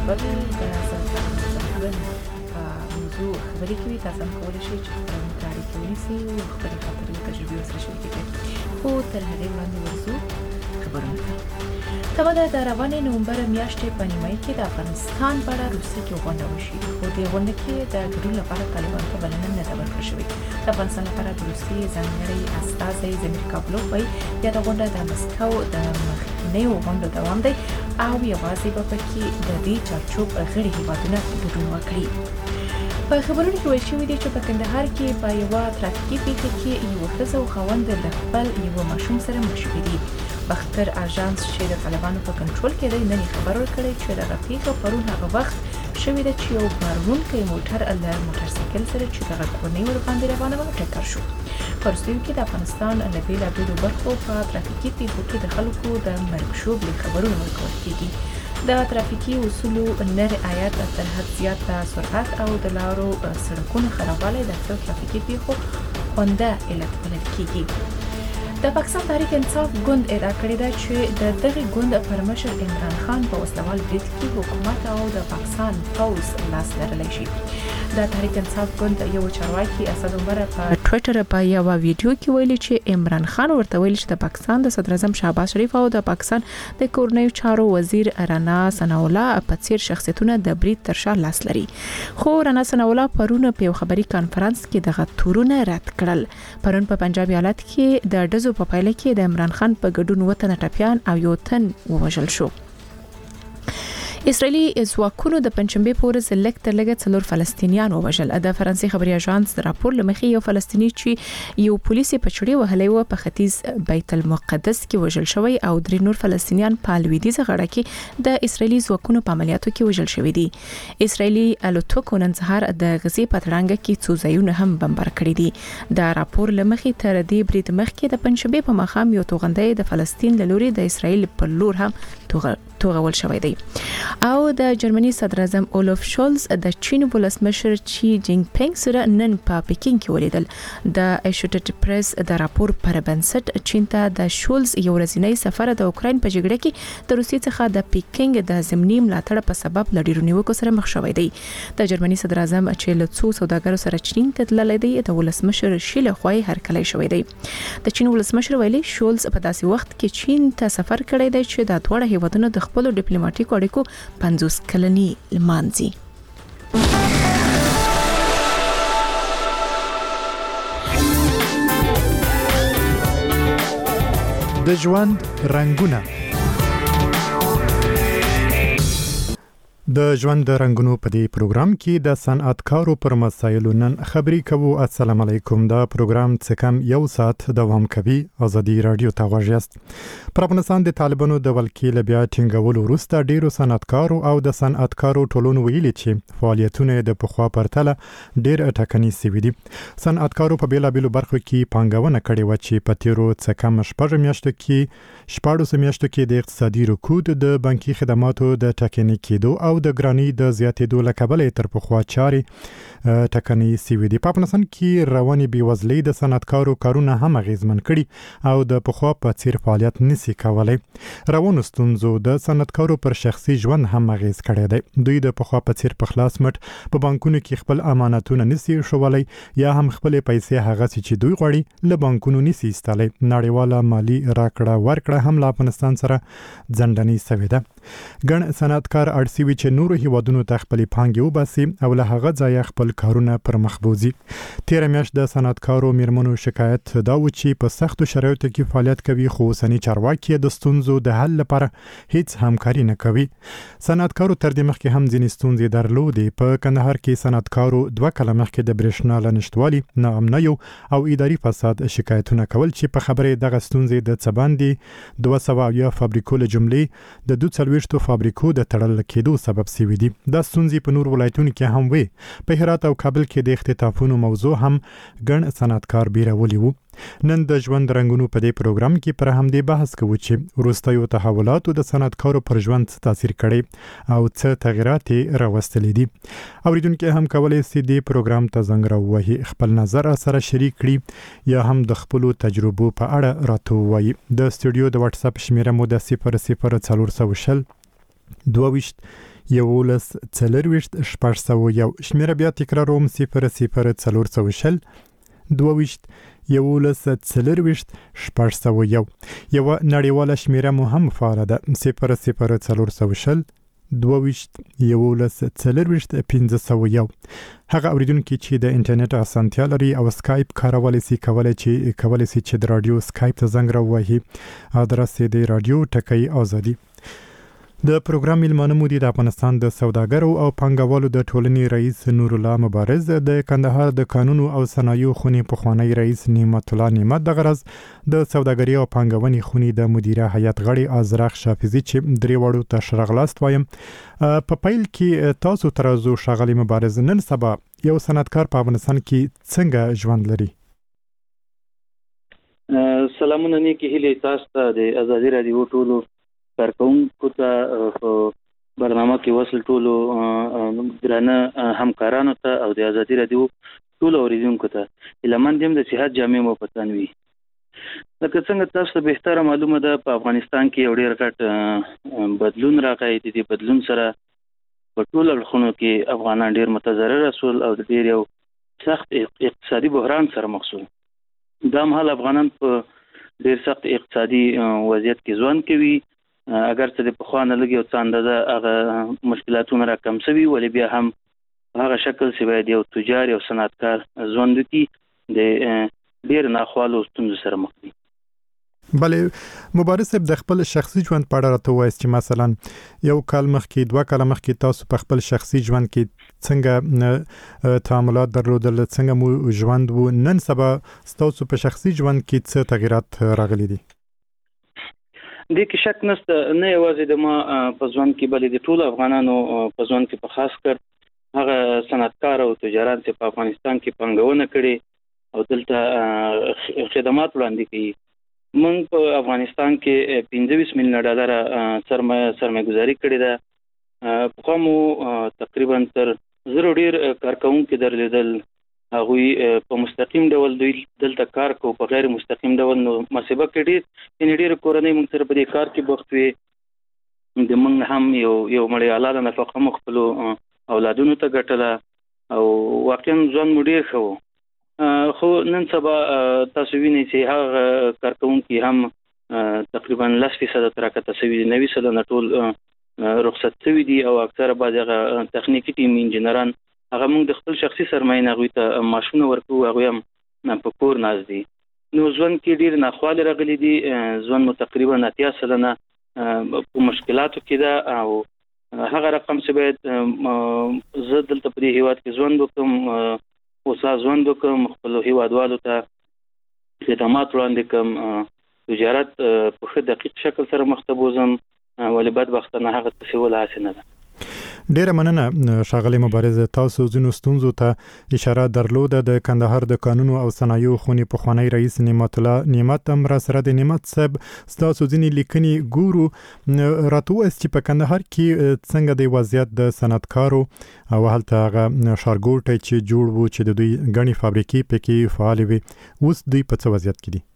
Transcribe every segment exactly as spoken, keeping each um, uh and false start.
کابل د سرطان ژوند موضوع خبرې کوي. تاسو هم کولی شئ چې خپرونې ته اړیکه ونیسئ او خپلې خاطرې تجربې ورسره شریکې کړئ. خو تر هغې وړاندې ورځو خبرونو ته. تبه ده د روانې نومبر میاشتې په نیمایي کې د افغانستان په اړه روسیې کې غونډه وشي، خو دې غونډه کې د ګډون لپاره طالبانو ته بلنه نه ده ورکړل شوې. د افغانستان لپاره د روسیې ځانګړی استازی زمیر کابلوف وایي یاده غونډه د مسکو د مخکینیو غونډو دوام دی او یوازې به پکې د دې چارچوب غړي هېوادونه ګډون وکړي. په خبرونو کې ویل شوي دي چې په کندهار کې په یوه ترافیکي پیښه کې یوه ښځه او خاوند له خپل یوه ماشوم سره مخ شوي دي. بختر اژانس چې د طالبانو په کنټرول کې دی نن خبر ورکړی چې دغه پیښه پرون هغه وخت شوې ده چې یو بارونکی موټر له موټرسایکل سره چې دغه کورنۍ ورباندې روانه وه ټکر شو. په وروستیو کې د افغانستان له بېلابېلو برخو په ترافیکي پیښو کې د خلکو د مرګ ژوبلې خبرونه ورکول کېږي. د ترافیکي اصولو نه رعایت، تر حد زیاته سرعت او د لارو سړکونو خرابوالی د اکثرو ترافیکي پیښو عمده علت بلل کېږي. د پاکستان تحریک انصاف ګوند ادعا کړې ده چې د دغه ګوند پر مشر عمران خان په وسلوال برید کې حکومت او د پاکستان پوځ لاس لرلی شي. د تحریک انصاف ګوند یو چارواکي اسد عمر په ټویټر په یو ویډیو کې ویلي چې عمران خان ورته ویلي چې د پاکستان د صدر اعظم شهباز شریف او د پاکستان د کورنیو چارو وزیر رانا ثناء الله په څیر شخصیتونه د برید تر شا لاس لري. خو رانا ثناء الله پرون په یو خبري کانفرنس کې دغه تورونه رد کړل. پرون په پنجاب ایالت کې د ډزو په پایله کې د عمران خان په ګډون وطن ټپیان او یو تن ووژل شو. اسرائیلي ځواکونو د پنځشنبه په ورځ لږ تر لږه څلور فلسطینیان ووژل. د فرانسې خبري اژانس د راپور لمخې یو فلسطینی چې یو پولیسي پچړې وهلی و په ختیځ بیت المقدس کې وژل شوی او درې نور فلسطینیان په لویدیځه غاړه کې د اسرائیلي ځواکونو په عملیاتو کې وژل شوی دي. اسرائیلي الوتکو نن سهار د غزې په تړانګه کې څو ځایونه هم بمبار کړي دي. د راپور لمخې تر دې برید مخکې د پنځشنبه په ماښام یو توغندی د فلسطین له لوري د اسرائیل پر لور هم توغول شوی دی. او د جرمني صدر اعظم اولف شولز د چین ولسمشر چی جینګ پینګ سره نن په پکین کې ولیدل. د ایشوټډ پریس د راپور پر بنسټ چین ته د شولز یو ورځنی سفر د اوکراین په جګړه کې د روسیې څخه د پکینګ د ضمني ملاتړ په سبب لړیرو نیوکو سره مخ شوی دی. د جرمني صدر اعظم چې له څو سوداګرو سره چین ته تللی دی د ولسمشر شي له خوا هرکلی شوی دی. د چین ولسمشر ویلي شولز په داسې وخت کې چین ته سفر کړی دی چې د دواړه هیوادونو د خپل ډیپلوماټیکو اړیکو پنځوس کلنی لمانځي. د ژوند رنگونه د ژوند د رنگونو په دې پروګرام کې د صنعتکارو پر مسایلو نن خبرې کوو. السلام علیکم. دا پروګرام څه کم یو ساعت دوام کوي. ازادي رادیو ته غوږ یاست. پر افغانستان د طالبانو د ولکې له بیا ټینګولو وروسته ډیرو صنعتکارو او د صنعتکارو ټولنو ویلي چې فعالیتونه د پخوا پرتله ډیر ټکني سوي دي. صنعتکارو په بیلابېلو برخو کې پانګونه کړې و چې په تیرو څه کم شپږ میاشتو کې شپاړس میاشتو کې د اقتصادي رکود، د بانکي خدماتو د ټکني کېدو او د ګرانی د زیاتېدو له کبله تر پخوا چاري ټکني سوي دي. په افغانستان کې رواني بېوزلۍ د صنعتکارو کارونه هم اغیزمن کړي او د پخوا په څیر فعالیت نشي کولای. روانو ستونزو د صنعتکارو پر شخصي ژوند هم اغیز کړی دی. دوی د پخوا په څیر په خلاص مټ په بانکونو کې خپل امانتونه نشي شولای یا هم خپل پیسې هغه چې دوی غواړي له بانکونو نشي ایستلای. نړیواله مالی راکړه ورکړه هم له افغانستان سره ځنډنی سوې ده. ګڼ صنعتکار اړسوي چې نورو هیوادونو ته خپل پانګې وباسي او له هغه ځایه خپل کارونه پر مخ بوزي. تیر میاشت د صنعتکارو میرمنو شکایت دا و چې په سختو شرایطو کې فعالیت کوي خو اوسني چارواکي د ستونزو د حل لپاره هیڅ همکاري نه کوي. صنعتکارو تر دې مخکې هم ځینې ستونزې درلودې. په کندهار کې صنعتکارو دوه کاله مخکې د برېښنا له نشتوالي، ناامنیو او اداري فساد شکایتونه کول چې په خبره دغه ستونزې د څه باندې دوه سوه اویا فابریکو له جملې د دوه څلوېښتو فابریکو د تړل کېدو سبب شوي دي. دا ستونزې په نور ولایتونو کې هم وي. په هرات او کابل کې د اختطافونو موضوع هم ګڼ صنعتکار بیرولي وو. نن د ژوند رنگونو په دې پروګرام کې پر همدې بحث کوو چې وروستیو تحولاتو د صنعتکارو پر ژوند څه تاثیر کړی او څه تغیرات راوستلي دي. اوریدونکو هم کولای شي د پروګرام ته زنګ راووهي، خپل نظر سره شریک کړي یا هم د خپل تجربو په اړه راته ووایي. د سټوډیو د واتس اپ شمیره مو د صفر صفر څلور سوه شل دوه ویشت یولس څلرویشت شپږ سوه یو. شمېره بیا تکراروم: صفر صفر څلور سوه شل دوه ویشت یولس څلرویشت شپږ سوه یو. یوه نړیواله شمېره مو هم فعاله ده: صفر صفر څلور سوه شل دوه ویشت یولس څلرویشت پنځه سوه یو. هغه اوریدونکي چې د انټرنیټ اسانتیا لري او سکایپ کارولی سي کولی چې کولی سي چې د رادیو سکایپ ته زنګ راووهي. ادرس یې د رادیو ټکی آزادي. د پروګرام میلمانه مو دي د افغانستان د سوداګرو او پانګوالو د ټولنې رئیس نور الله مبارز، د کندهار د قانونو او صنایعو خونې پخوانی رئیس نعمت الله نعمت، د غرض د سوداګري او پانګونې خونې د مدیره هیئت غړي ازرق شافزي چې درې وړو ته ښه راغلاست وایم. په پیل کې تاسو ترازو ښاغلي مبارز، نن سبا یو صنعتکار په افغانستان کې څنګه ژوند لري؟ سلامونه نیکې هیلې تاسو ته د ازادي راډیو ټولو کارکونکو ته په برنامه کې وصل ټولو درانه همکارانو ته او د ازادي راډیو ټولو اوریدونکو ته هیله دیم د صحت جامع مو پتن وي. لکه څنګه تاسو ته بهتره معلومه ده، په افغانستان کې یو ډېر غټ بدلون راغی. د دې بدلون سره په ټولو اړخونو کې افغانان ډېر متضرر شول او د ډېر یو سخت اقتصادي بحران سره مخ شول. دا مهال افغانان په ډېر سخت اقتصادي وضعیت کې ژوند کوي. اگر څه د پخوا نه لږ یو څه اندازه هغه مشکلاتونه را کم شوي، ولې بیا هم هغه شکل چې باید یو تجار یو صنعتکار ژوند وکړي د ډېر ناخوالو ستونزو سره مخ دي. بلې مبارز صاحب، د خپل شخصي ژوند په اړه راته ووایاست چې مثلا یو کال مخکې دوه کاله مخکې تاسو په خپل شخصي ژوند کې څنګه تعاملات درلودل، څنګه مو ژوند و. نن سبا ستاسو په شخصي ژوند کې څه تغیرات راغلي دي؟ دې کې شک نشته، نه یوازې د ما په ژوند کې بلکې د ټولو افغانانو په ژوند کې په خاص کر هغه صنعتکار او تجاران چې په افغانستان کې پانګونه کړي او دلته خدمات وړاندې کوي. موږ په افغانستان کې پنځه ویشت میلیونه ډالر سرمایه سرمایه گذاري کړې ده. په کومو تقریبا تر زرو ډیر کارکونکو درلودل، هغوی په مستقیم ډول دوی دلته کار کوي، په غیر مستقیم ډول نو مسبه کې ډیر یعنې ډیر کورنۍ موږ سره په دې کار کې بوخت وي. د موږ هم یو یو مړی اعلی نفقه مو خپل اولادونو ته ګټله او واقعا ژوند مو ډیر ښه و. خو نن سبا تاسو وینئ چې هغه کارکونکي هم تقریبا لس فیصده تر راکته شوي دي، نوي سلنه ټول رخصت شوي دي او اکثره بعض هغه تخنیکي ټیم انجینران هغه موږ د خپل شخصي سرمایې نه هغوی ته معاشونه ورکوو، هغوی هم په کور ناست دي. نو ژوند کې ډېر ناخوالې راغلي دي. ژوند مو تقریبا اتیا سلنه په مشکلاتو کې ده او هغه رقم چې باید زه دلته په دې هیواد کې ژوند وکړم، اوسا ژوند وکړم، خپلو هیوادوالو ته خدمات وړاندې کړم، تجارت په ښه دقیق شکل سره مخ ته بوځم، ولې بدبختانه هغه څه ول هسې نه ده. ډیره مننه ښاغلی مبارز. تاسو ځینو ستونزو ته اشاره درلوده. د کندهار د قانونو او صنایعو خونې پخوانی رئیس نعمت الله نعمت هم را سره د نعمت صاحب ستاسو ځینې لیکنې ګورو. راته ووایاست چې په کندهار کې څنګه د وضعیت د صنعتکارو او هلته هغه ښارګوټی چې جوړ و چې د دوی ګڼې فابریکې پکې فعالې وي، اوس دوی په څه وضعیت کې دي؟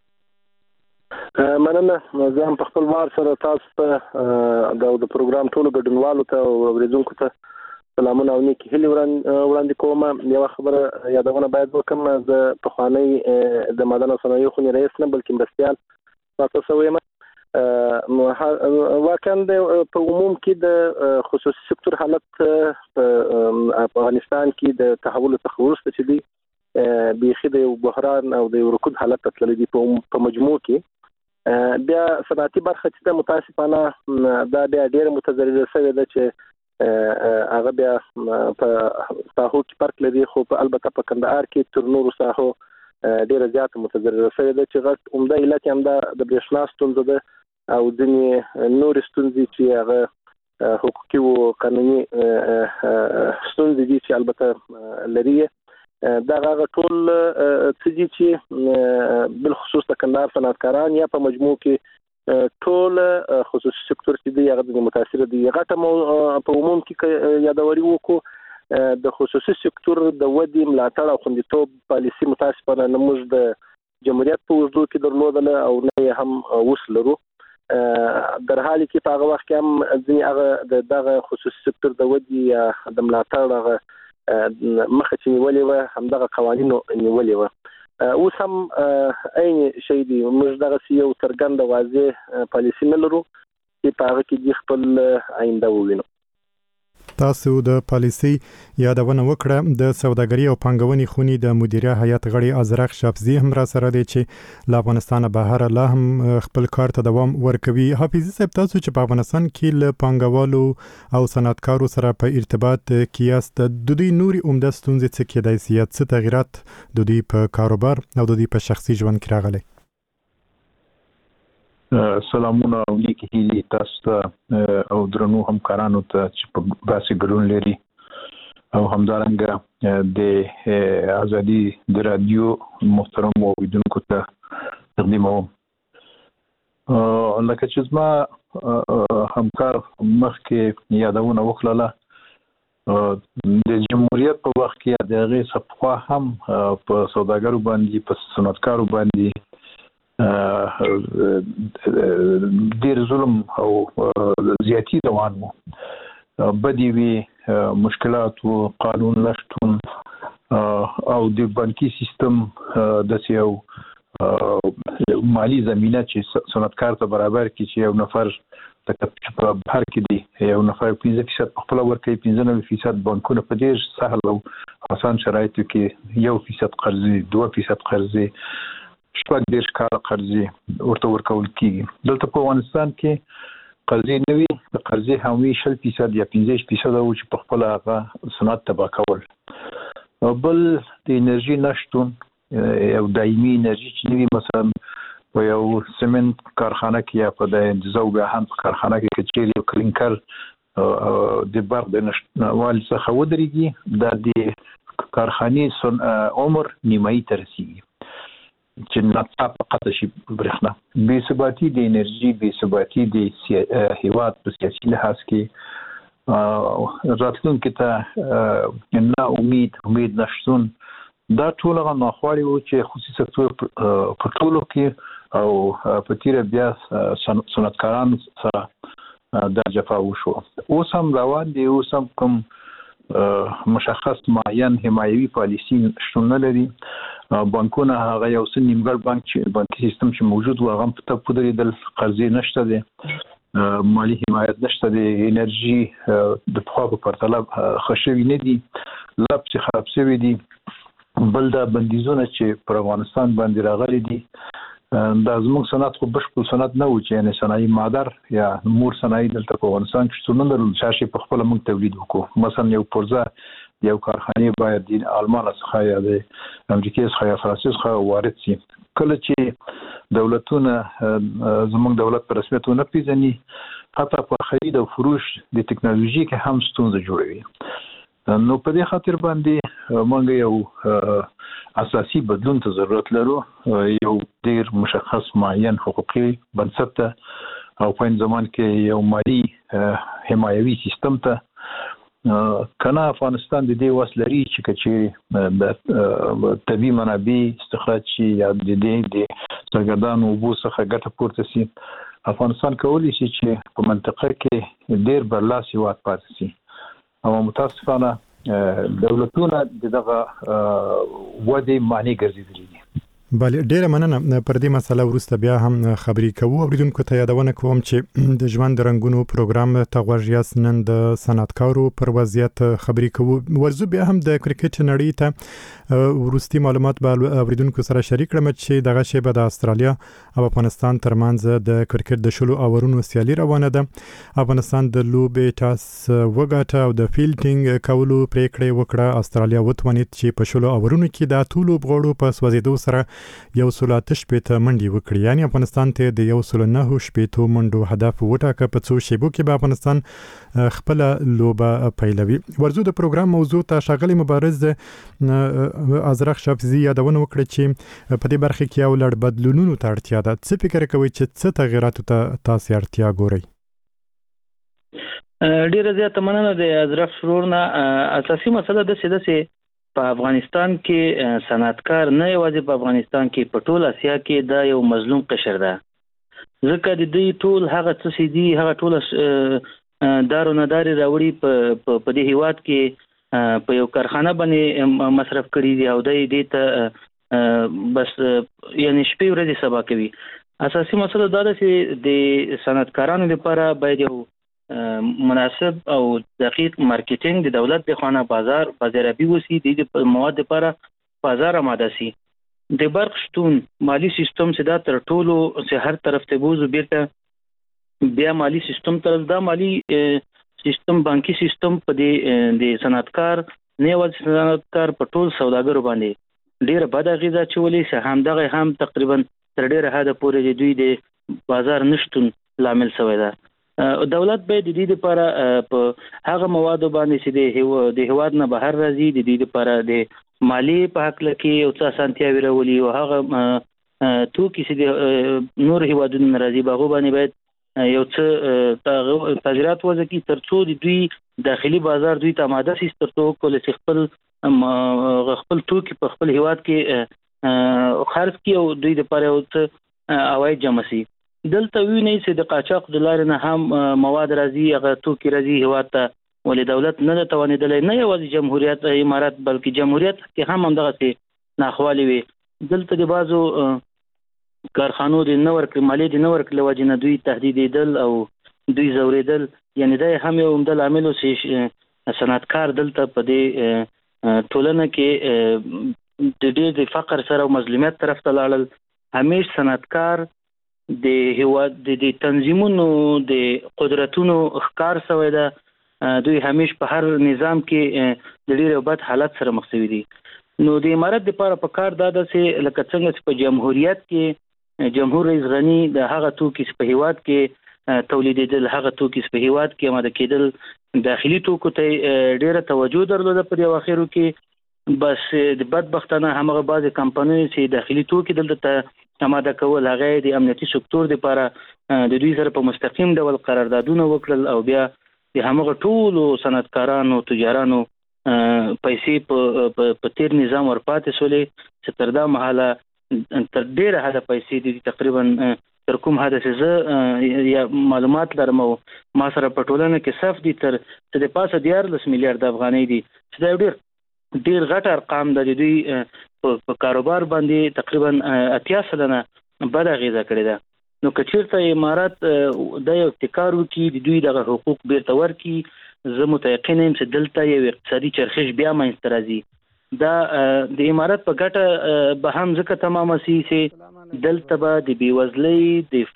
مننه. زه هم په خپل وار سره تاسو ته د پروګرام ټولو ګډونوالو ته او اوریدونکو ته سلامونه او نیکې هیلې وړاندې کوم. یوه خبره یادونه باید وکړم، زه پخوانی د معدن او صنایعو خونې رئیس نه بلکې مرستیال پاتې شوی یم. واقعا په عموم کې د خصوصي سکتور حالت په افغانستان کې د تحول څخه وروسته چې دی بیخي د یو بحران او د یو رکود حالت ته تللی دی په مجموع کې. بیا صنعتي برخه چې ده متاسفانه دا بیا ډېره متضرره شوې ده چې هغه بیا په ساحو کې فرق لري، خو په البته په کندهار کې تر نورو ساحو ډېره زیاته متضرره شوې ده چې غټ عمده علت یې همدا د برېښنا ستونزه ده او ځینې نورې ستونزې چې هغه حقوقي و قانوني ستونزې دي چې البته لري. دا هغه ټول څه دي چې بالخصوص د کندهار صنعتکاران یا په مجموع کې ټول خصوصي سکتور چې دی هغه د متاثر دي. غټه په عموم کې یادوري وکړو د خصوصي سکتور د ودې ملاتړ او خوندیتوب پالیسي متاسفانه نه موږ د جمهوریت په اوږدو کې درلودله او نه هم اوس لرو. در حال کې په هغه وخت کې هم ځینې هغه دغه خصوصي سکتور د ودی یا د ملاتړ هغه مخه چې نیولې و همدغه قوانینو نیولې و. اوس هم عین شی دی، موږ دغه یو څرګند واضح پالیسي نه لرو چې په هغه کې د خپل آینده ووینو. تاسو د پالیسي یادونه وکړه. د سوداګري او پانګونې خونې د مدیریت هیئت غړي ازرق شافزي هم را سره دی چې له افغانستان بهر لا هم خپل کار ته دوام ورکوي. حافظي صاحب، تاسو چې په افغانستان کې له پانګوالو او صنعتکارو سره په ارتباط کې یاست، د دوی نوري عمده ستونزې څه کېدای شي؟ څه تغیرات د دوی په کاروبار او د دوی په شخصي ژوند کې راغلي؟ سلامونه او نیکی هیلې تاسو ته او درنو همکارانو ته چې په باسي ګډون لري او همدارنګه د ازادي د رادیو محترم اوریدونکو ته تقدیموم. لکه چې زما همکار مخکې یادونه وکړله، د جمهوریت په وخت کې د هغې صفحه هم په سوداګرو باندې په صنعتکارو باندې ډیر ظلم او زیاتی روان وو. بدی وی مشکلات او قانون نشتون او د بانکي سیستم د سیو مالی زمینه چې صنعتکار ته برابر کی چې یو نفر تکه په بهر کې دی یو نفر پنځه فیصد په خپل ورکړي، پنځه نوي فیصد بانکونه په ډیر سهل او آسان شرایطو کې یو فیصد قرضې، دوه فیصد قرضې، شپږ دېرش کاله قرضې ورته ورکول کېږي. دلته په افغانستان کې قرضې نه وي، د قرضې حموي شل فیصد یا پنځه فیصد او چې په خپل هغه صنعت تباه کول. بل د انرژي نشتون، یو دایمي انرژي چې نوي مثلا په یو سمنټ کارخانه کې یا په د ذوبیاهن کارخانه کې کچېري او کلینکر د برق د نشتوالي څخه ودرېږي، دا د کارخانې عمر نیمایي ته رسېږي چې ناڅاپه قطع شي برېښنا. بې ثباتي د انرژي، بې ثباتي د هیواد په سیاسي لحاظ کې راتلونکي ته نه امید امید نشتون، دا ټول هغه ناخوالې وو چې خصوصي سکتور په ټولو کې او په تیره بیا صنعتکارانو سره دا جفا وشو. اوس هم روان دی، اوس هم کوم مشخص معین حمایوي پالیسي شتون نه لري. بانکونه هغه یو څه نیمګړ بانک چې بانکي سیستم چې موجود و هغه په ټپ ودرېدل، قرضې نشته دی، مالي حمایت نشته دی، انرژي د پخوا په پرتله ښه شوي نه دي، لب چې خراب شوي دي. بل دا بندیزونه چې پر افغانستان باندې راغلي دي، دا زموږ صنعت خو بشپړ صنعت نه و چې یعنې صنایي مادر یا مور صنایي دلته په افغانستان کې شتون نه لرل چې هر شی په خپله موږ تولید وکړو. مثلا یو پرزه یو کارخانې باید د آلمان څخه یا د امریکې څخه یا فرانسې څخه وارد شي. کله چې دولتونه زموږ دولت په رسمیت ونه پیژني، حتی په خرید او فروش د ټکنالوژي کې هم ستونزه جوړوي. نو په دې خاطر باندې موږ یو اساسي بدلون ته ضرورت لرو، یو ډیر مشخص معین حقوقي بنسټ ته او په زمان کې یو مالی حمایوي سیستم ته. کنه افغانستان د دې وس لري چې کچې د طبي منابع استخراج شي یا د دې د سرګردانو اوبو څخه ګټه پورته شي، افغانستان کولی شي چې په منطقه کې ډیر برلاسي هېواد پاتې شي. او متاسفانه دولتونه دغه ودې معنی ګرځېدلي دي. بله، ډیره مننه. پر دې مسله وروسته بیا هم خبرې کوو. اوریدونکو ته یادونه کوم چې د ژوند د رنګونو پروګرام ته غوږ یاست. نن د صنعتکارو پر وضعیت خبرې کوو. ورځو بیا هم د کرکټ نړۍ ته وروستي معلومات به اوریدونکو سره شریک کړم چې دغه شی به د استرالیا او افغانستان ترمنځ د کرکټ د شلو اورونو سیالي روانه ده. افغانستان د لوبې ټاس وګاټه او د فیلډینګ کولو پریکړه وکړه. استرالیا وتوانید چې په شلو اورونو کې د ټولو لوبغاړو په سوځېدو سره یو سل اته شپېته منډې وکړي، یعنی افغانستان ته د یو سل نهه شپېتو منډو هدف وټاکه. په څو شیبو کې به افغانستان خپل لوبه پیلوي. ورځو د پروګرام موضوع ته ښاغلی مبارز ازرق شافزي یادونه وکړه چې په دې برخه کې یو لړ بدلونونو ته اړتیا ده. څه فکر کوئ چې څه تغیراتو ته تاسو اړتیا ګورئ؟ ډیره زیاته مننه د ازرق شرور نه. اساسي مسله د سیده سي په افغانستان کې صنعتکار نه یوازې په افغانستان کې په ټول اسیا کې دا یو مظلوم قشر ده. ځکه د دې ټول هغه څه چې دي هغه ټول دارو نه داري راوړي په په دې هیواد کې په یو کارخانه باندې مصرف کړي دي او د دې ته بس یعنی شپې ورځې سبا کوي. اساسي مسله دا ده چې د صنعتکارانو لپاره باید یو مناسب او دقیق مارکیټینګ د دولت د خانه بازار بازاربي وسی د مواد لپاره بازار آماده سي. د برق شتون مالی سیستم چې دا تر ټولو چې هر طرف ته بوزو بیرته بیا مالی سیستم تر دا مالی سیستم بانکي سیستم په دې د صنعتکار نه یوازې صنعتکار په ټول سوداګرو باندې ډیره بد اغیزه چولې چې هم دغه هم تقریبا تر ډیره حد پورې د دوی د بازار نشټون لامل شوی ده. دولت به د دې لپاره په هغه موادو باندې چې د هیواد نه بهر راځي د دې لپاره د مالی په حق لکه او څه سانتیاوي راولي او هغه توکي چې د نور هیوادونو راځي باغ باندې باید یو څه تغیرات وځي کی ترڅو د دوی داخلي بازار دوی ته آماده سي ترڅو کول چې خپل خپل توکي په خپل هیواد کې خرڅ کی او دوی لپاره او څه عواید جمع سي. دلته ویني چې د قاچاق د لارې نه هم مواد راځي هغه توکي راځي هیواد ته ولې دولت نه توانیدلې نه یوازې جمهوریت امارات بلکې جمهوریت کې هم همدغه څه ناخوالي وي. دلته د بازو کارخانو د نور کمالي د نور لوجه نه دوی تهدیدېدل او دوی زوریدل یعنی دا هم یو د عاملو چې صنعتکار دلته په دې ټولنه کې د دې د فقر سره او مظلومیت طرف ته لاړل. همیش صنعتکار د هیواد د تنظیمونو د قدرتونو ښکار شوی ده دوی همیش په هر نظام کې د ډیره بد حالت سره مخ شوي دي. نو د امارت لپاره په کار دا ده چې لکه څنګه چې په جمهوریت کې جمهور رئیس غنی د هغه توکي په هیواد کې تولیدېدل هغه توکي په هیواد کې آماده کېدل داخلي توکو ته ډیره توجه درلوده په یو اخرو کې بس د بدبختانه همغه بعض کمپنۍ چې داخلي توکي دلته آماده کول هغه د امنیتي سکتور لپاره د دوی سره په مستقیم ډول قراردادونه وکړل او بیا د همغه ټولو صنعتکارانو تجارانو پیسې په تیر نظام ورپاتې شولې چې تر دا مهاله تر ډیره حده پیسې د تقریبا تر کوم حد چې یا معلومات لرم او ما سره په ټولنه کې صف دي تر څه د پاسه دیارلس میلیارډ افغانۍ دي چې دا ډیر ډیر غټ ارقام د دوی په کاروبار باندې تقریبا اتیا سلنه بد اغیزه کړې ده. نو که چیرته امارات د یو ابتکار وکړي د دوی دغه حقوق بیرته ورکړي زه متیقن یم چې دلته یو اقتصادي چرخش بیا منځته راځي. دا د امارات په ګټه به هم ځکه تمامه سي چې دلته به د بېوزلۍ د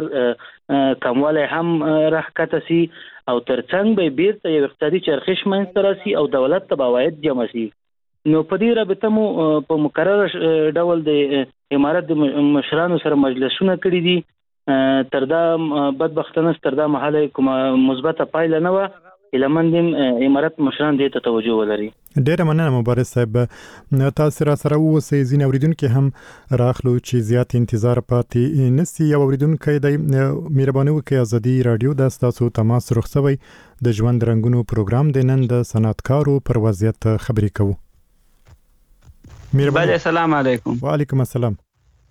فقر کموالی هم راښکته سي او ترڅنګ به بیرته یو اقتصادي چرخش منځته راسي او دولت ته به عواید جمع سي. نو په دې رابطه مو په مکرر ډول د امارات د مشرانو سره مجلسونه کړي دي تر دا بدبختانه تر دا مهاله کومه مثبته پایله نه وه لمندم امارات مشران دې ته توجه ولري. ډیره مننه مبارز صاحب. تاسو را سره اوسئ ځین اوریدونکو هم راخلو چې زیات انتظار پاتې نسی یو اوریدونکو د مهرباني وکړئ ازادي رادیو د تاسو تماس رخصوي د ژوند رنگونو پروګرام د نن د صنعتکارو پر وضعیت خبرې کوو. مهرباني. السلام علیکم. وعلیکم السلام.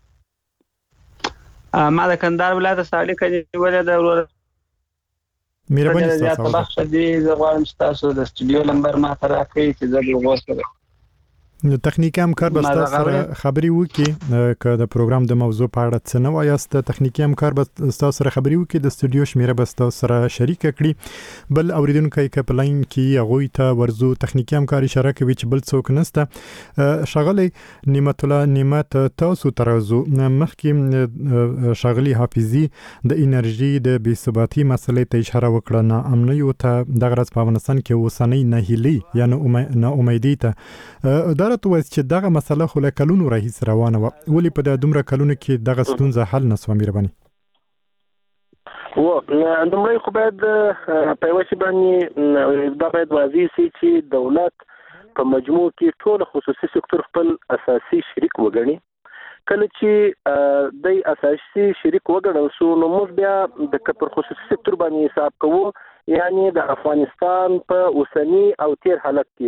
ما د کندهار ولایت سالک ولې د ورور مهرباني تاسو ته بخښه دي زه غواړم چې تاسو د استودیو نمبر ما ته راکړئ چې زه د وګورم. نو تخنیکی همکار به تاسو سره خبري وکړي که د پروګرام د موضوع په اړه څه نه وایاست تخنیکی همکار به تاسو سره خبري وکړي د استودیو شمیره به تاسو سره شریک کړي. بل اوریدونکو کې په لاین کې هغه ته ورزو تخنیکی همکار اشاره کوي چې بل څوک نسته. شغله نعمت الله نعمت تاسو ترازو مخکې شغلي حافظي د انرژي د بې ثباتي مسلې ته اشاره وکړه نه امني او ته د غرض په افغانستان کې وسنۍ نه هلي یا نه امیدي ته راته وایي چې دغه مسله خو له کلونو راهیسې روانه وه ولې په د دومره کلونو کې دغه ستونزه حل نه سوه مهرباني؟ و لومړی خو باید په یوه شي باندې دا باید واضح سي چې دولت په مجموع کې ټول خصوصي سکتور خپل اساسي شریک وګڼي. کله چې د اساسي شریک وګڼل سو نو موږ بیا د پر خصوصي سکتور باندې حساب کوو یعنی د افغانستان په اوسنی او تیر حالت کې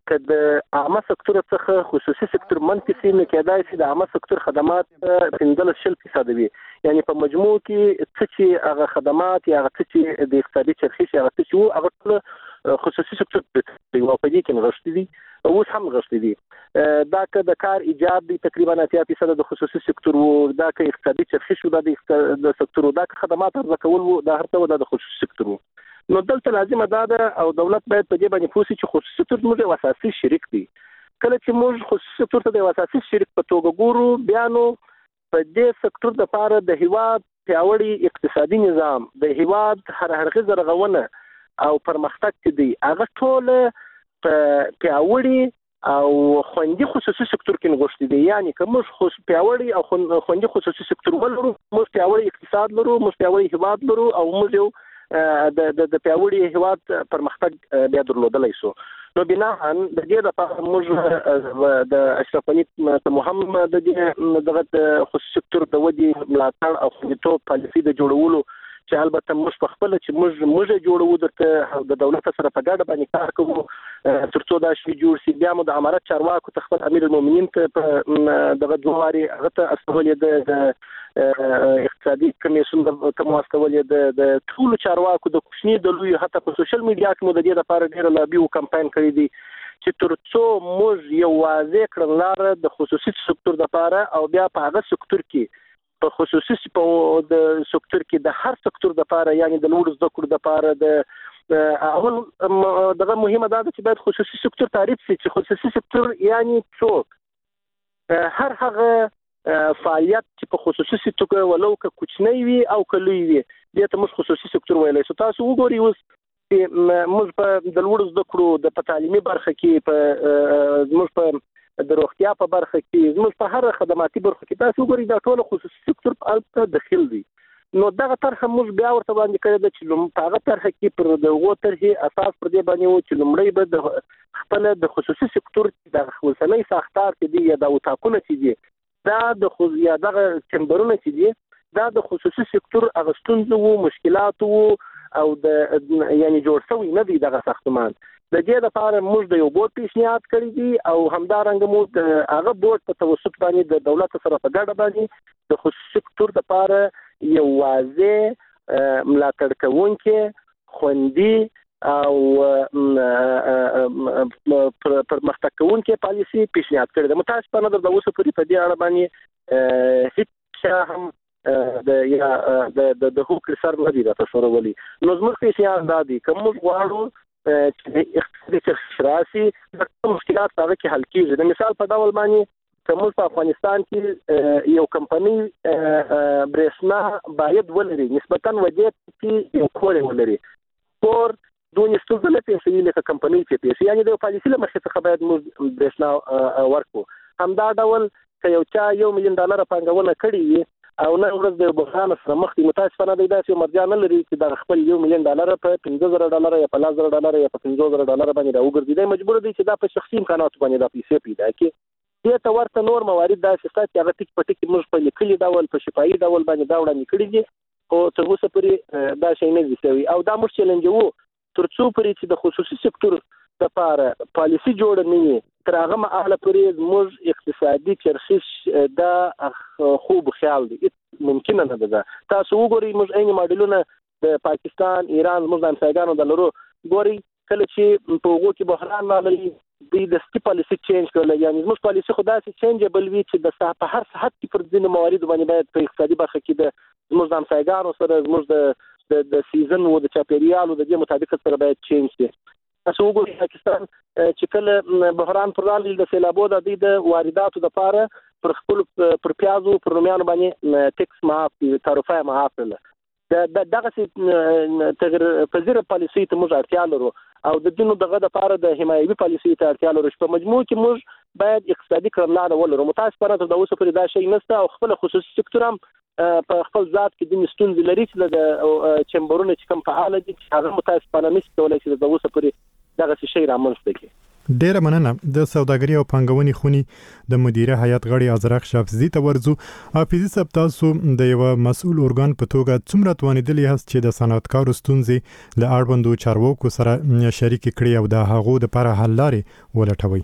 که د عامه سکتور څخه خصوصي سکتور منتقسي نه کېدای شي د عامه سکتور خدمات پنځلس شل فیصد وي، یعنی په مجموع کې څه چې هغه خدمات یا هغه څه چې د اقتصادي چرخش هغه څه چې وو هغه ټول خصوصي سکتور دی او په دې کې نغښتي دي، اوس هم نغښتي دي. دا که د کار ایجاد دی تقریبا اتیا فیصد د خصوصي سکتور وو، دا که اقتصادي چرخش وو د سکتور وو، دا که خدمات عرضه کول وو دا هر څه د خصوصي سکتور وو. نو دلته لازمه دا ده او دولت باید په دې باندې پوه شي چې خصوصي سکتور زموږ یو اساسي شریک دی. کله چې موږ خصوصي سکتور ته د یو اساسي شریک په توګه ګورو، بیا نو په دې سکتور لپاره د هیواد پیاوړي اقتصادي نظام، د هیواد هر هرغه رغونه او پرمختګ چې دی هغه ټول په پیاوړي او خوندي خصوصي سکتور کې نغښتي دي. یعنی که موږ خصوصي پیاوړي او خوندي خصوصي سکتور ولرو، موږ پیاوړي اقتصاد لرو، موږ پیاوړي هیواد لرو او موږ یو د د پیاوړي هیواد پرمختګ بیا درلودلای شو. نو بناً د دې لپاره موږ د اشرف غني ته هم د دې دغه خصوصي سکتور د ودی ملاتړ او خوندیتوب پالیسي د جوړولو چې البته موږ په خپل چې موږ موږ جوړو درته د دولت سره په ګډه باندې کار کوو ترڅو دا شی جوړ شي. بیا مو د امارت چارواکو ته خپل امیر المؤمنین ته دغه دواري هغه ته استولې د اقتصادي کمیسیون ته مو استولې د ټول چارواکو د کوچني د لوی حتی په سوشل میډیا کې مو د دې لپاره ډېر لابي او کمپاین کړی دی چې ترڅو موږ یو واضح کړنلار د خصوصي سکتور لپاره او بیا په هغه سکتور کې په خصوصي په د سکتور کې د هر سکتور لپاره یعنی د لوړ زده کړو لپاره د اول دغه مهمه ده چې باید خصوصي سکتور تعریف شي چې خصوصي سکتور یعنی څوک هر هغه فعالیت چې په خصوصي سکتور ولو که کوچنی وي او کلوي وي دې ته موږ خصوصي سکتور ویلای شو. تاسو وګورئ اوس موږ په د لوړ زده کړو د تعلیمي برخه کې په موږ په د روغتیا په برخه کې موږ په هر خدماتي برخه کې تاسو وګورئ دا ټول خصوصي سکتور په البته داخل دي. نو دغه طرحه موږ بیا ورته باندې کړی د چې په هغه طرحه کې پر دغه طرحه اساس پر دې باندې و چې لومړی به د خپل د خصوصي سکتور د خپلسنۍ ساختار کې دی یا د وټاکونه چې دی دا د خو یا دغه چمبرونه چې دي دا د خصوصي سکتور اغستونزو وو مشکلات وو او د یعنی جوړ شوی نه دی دغه ساختمان. د دې لپاره موږ د یو بورډ پیشنهاد کړی دی او همدارنګه موږ د هغه بورډ په توسط باندې د دولت سره په ګډه باندې د خصوصي سکتور لپاره یو واضح ملاتړ کوونکی خوندي او پرمختګ کوونکی پالیسي پیشنهاد کړی دی. متاسفانه د اوسه پورې په دې اړه باندې هیڅ هم د یا د د حقوق سر نه دی راټولولي. نو زموږ پیشنهاد دا دی کوم غواړو چې اقتصادي چرخراسي د مشکلات هغه کې حل کیږي. د مثال په ډول باندې کوم په افغانستان کې یو کمپنی برېښنا باید ولري نسبتاً وجه کې یو کور ولري کور دونې ستونزه نه پیښوي لکه کمپنی چې پیښوي یعنی د پالیسي له مخې څخه باید موږ برېښنا ورکو. همدا ډول که یو چا یو میلیون ډالر پانګونه کړې وي او نه ورځ د بحران سره مخ دي متاسفانه دی داسې یو مرجع نه لري چې د خپل یو میلیون ډالر په پنځه زره ډالر یا په لس زره ډالر یا په پنځه زره ډالر باندې راوګرځي. دی مجبور دی چې دا په شخصي امکاناتو باندې دا پیسې پیدا کړي. دې ته ورته نور موارد داسې شته چې هغه ټیک په ټیک موږ په لیکلي ډول په شفاهي ډول باندې دا وړاندې کړي دي خو تر اوسه پورې دا شی نه دي شوي او دا موږ چیلنجوو تر څو پورې چې د خصوصي سکتور لپاره پالیسي جوړه نه وي تر هغه مهاله پورې موږ اقتصادي چرخش دا خوب خیال دی ممکنه نه ده. تاسو وګورئ موږ عین ماډلونه د پاکستان ایران موږ د همسایګانو د لرو ګورئ کله چې په هغو کې بحران راغلی دوی د سټي پالیسي چینج کړل یعنی زموږ پالیسي خو داسې چینجبل وي چې د په هر ساحت کې پر ځینې مواردو باندې باید په اقتصادي برخه کې د زموږ د همسایګانو سره زموږ د د سیزن او د چاپیریال او د دې مطابق سره باید چینج شي. تاسو وګورئ پاکستان چې کله بحران پر راغلی د سیلابو د د وارداتو لپاره پر خپل پر پیازو پر رومیانو باندې ټیکس معاف تعرفه معاف کړل. د دغه تغیر پذیر پالیسي ته موږ اړتیا لرو او د دینو دغه لپاره د حمایوي پالیسي ته اړتیا لرو چې په مجموع کې موږ باید اقتصادي کړنلاره ولرو. متاسفانه تر اوسه پورې دا شی نشته او خپل خصوصي سکتور هم په خپل ذات کې د ستونزې لري چې د چمبرونه چې کوم فعال دي هغه متاسفانه نشي کولای چې د اوسه پورې دغه شی رامنځته کړي. ډیره مننه. د سوداګري او پانګونې خونی د مدیره هیئت غړي ازرق شافزي ته ورزو. حافظي صاحب، تاسو د یو مسؤل ارګان په توګه څومره توانیدلی هست چې د صنعتکارو ستونزې له اړوندو چارواکو سره شریک کړي او د هغو د لپاره حل لارې ولټوي؟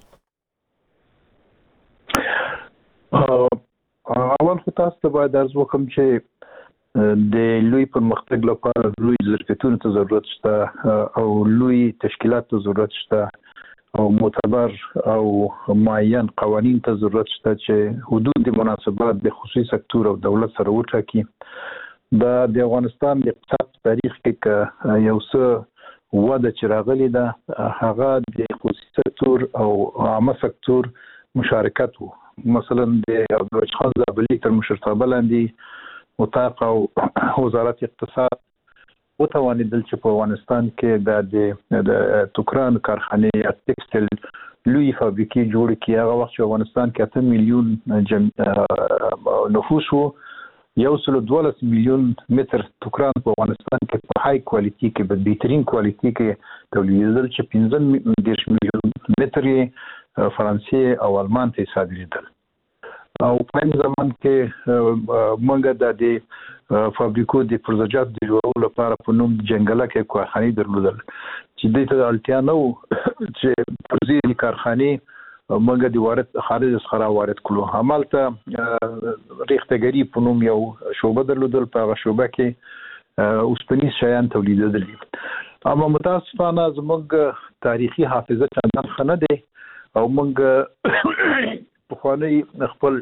اول خو تاسو ته باید عرض وکړم چې د لوی پرمختګ لپاره لوی ظرفیتونو ته ضرورت شته او لوی تشکیلات ته ضرورت شته او معتبر او معین قوانین ته ضرورت شته چې حدود مناسبات د خصوصي سکتور او دولت سره وټاکي. د افغانستان د اقتصاد تاریخ کې یو څه وده چې راغلی ده هغه د خصوصي سکتور او عامه سکتور مشارکت وو. مثلا د عبدالوجه خان زابلي تر مشرتابه لاندې وطاق او وزارت اقتصاد وتوانیدل چې په افغانستان کې د توکران کارخانه یا ټیکسټایل لوی فابریکې جوړ کړي. هغه وخت چې افغانستان کې اته میلیون نفوس وو، یو سل دولس میلیون متر توکران په افغانستان کې په های کوالټي کې په بهترین کوالټي کې تولیدېدل چې پنځه دېرش میلیون متر فرانسې او آلمان ته صادرېدل. او په زمان کې موږ د فابریکو د پروژات د جوړولو لپاره په نوم جنګله کې کارخانې درلودل چې د ته اړتیا نه و چې پروژې کارخانې موږ د وارد خارج څخه وارد کړو. همالته ریختګری په نوم یو شوبه درلودل، په هغه شوبه کې اوسپنیز شیان تولیدېدل. اما متاسفانه زموږ تاریخي حافظه چندان ښه نه دی او موږ پخوانی خپل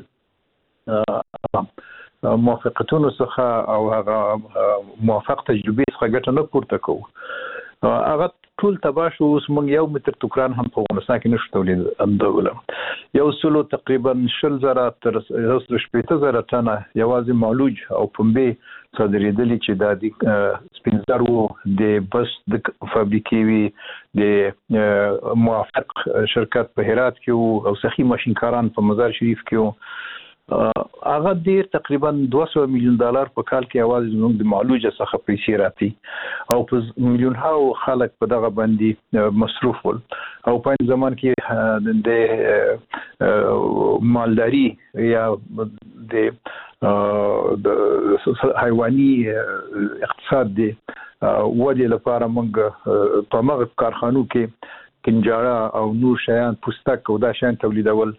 موافقتونو څخه او هغه موافق تجربې څخه ګټه نه پورته کوو. هغه ټول تباه شو. اوس موږ یو متر توکران هم په افغانستان کې نشو تولیدولی. یو سلو تقریبا شل زره تر یو سل شپېته زره ټنه یوازې مالوج او پنبې صادرېدلي چې دا د سپین زر وو، د بس د فابریکې وي، د موافق شرکت په هرات کې وو او سخي ماشینکاران په مزار شریف کې وو. هغه ډیر تقریبا دوه سوه میلیون ډالر په کال کې یوازې زموږ د مالوج څخه پیسې راځي او په میلیون هاو خلک په دغه باندې مصروف ول. او په زمان کې د مالداري یا د حیواني اقتصاد د ودې لپاره موږ په مغه کارخانو کې کنجاره او نور شیان پوستک او دا شیان تولیدول.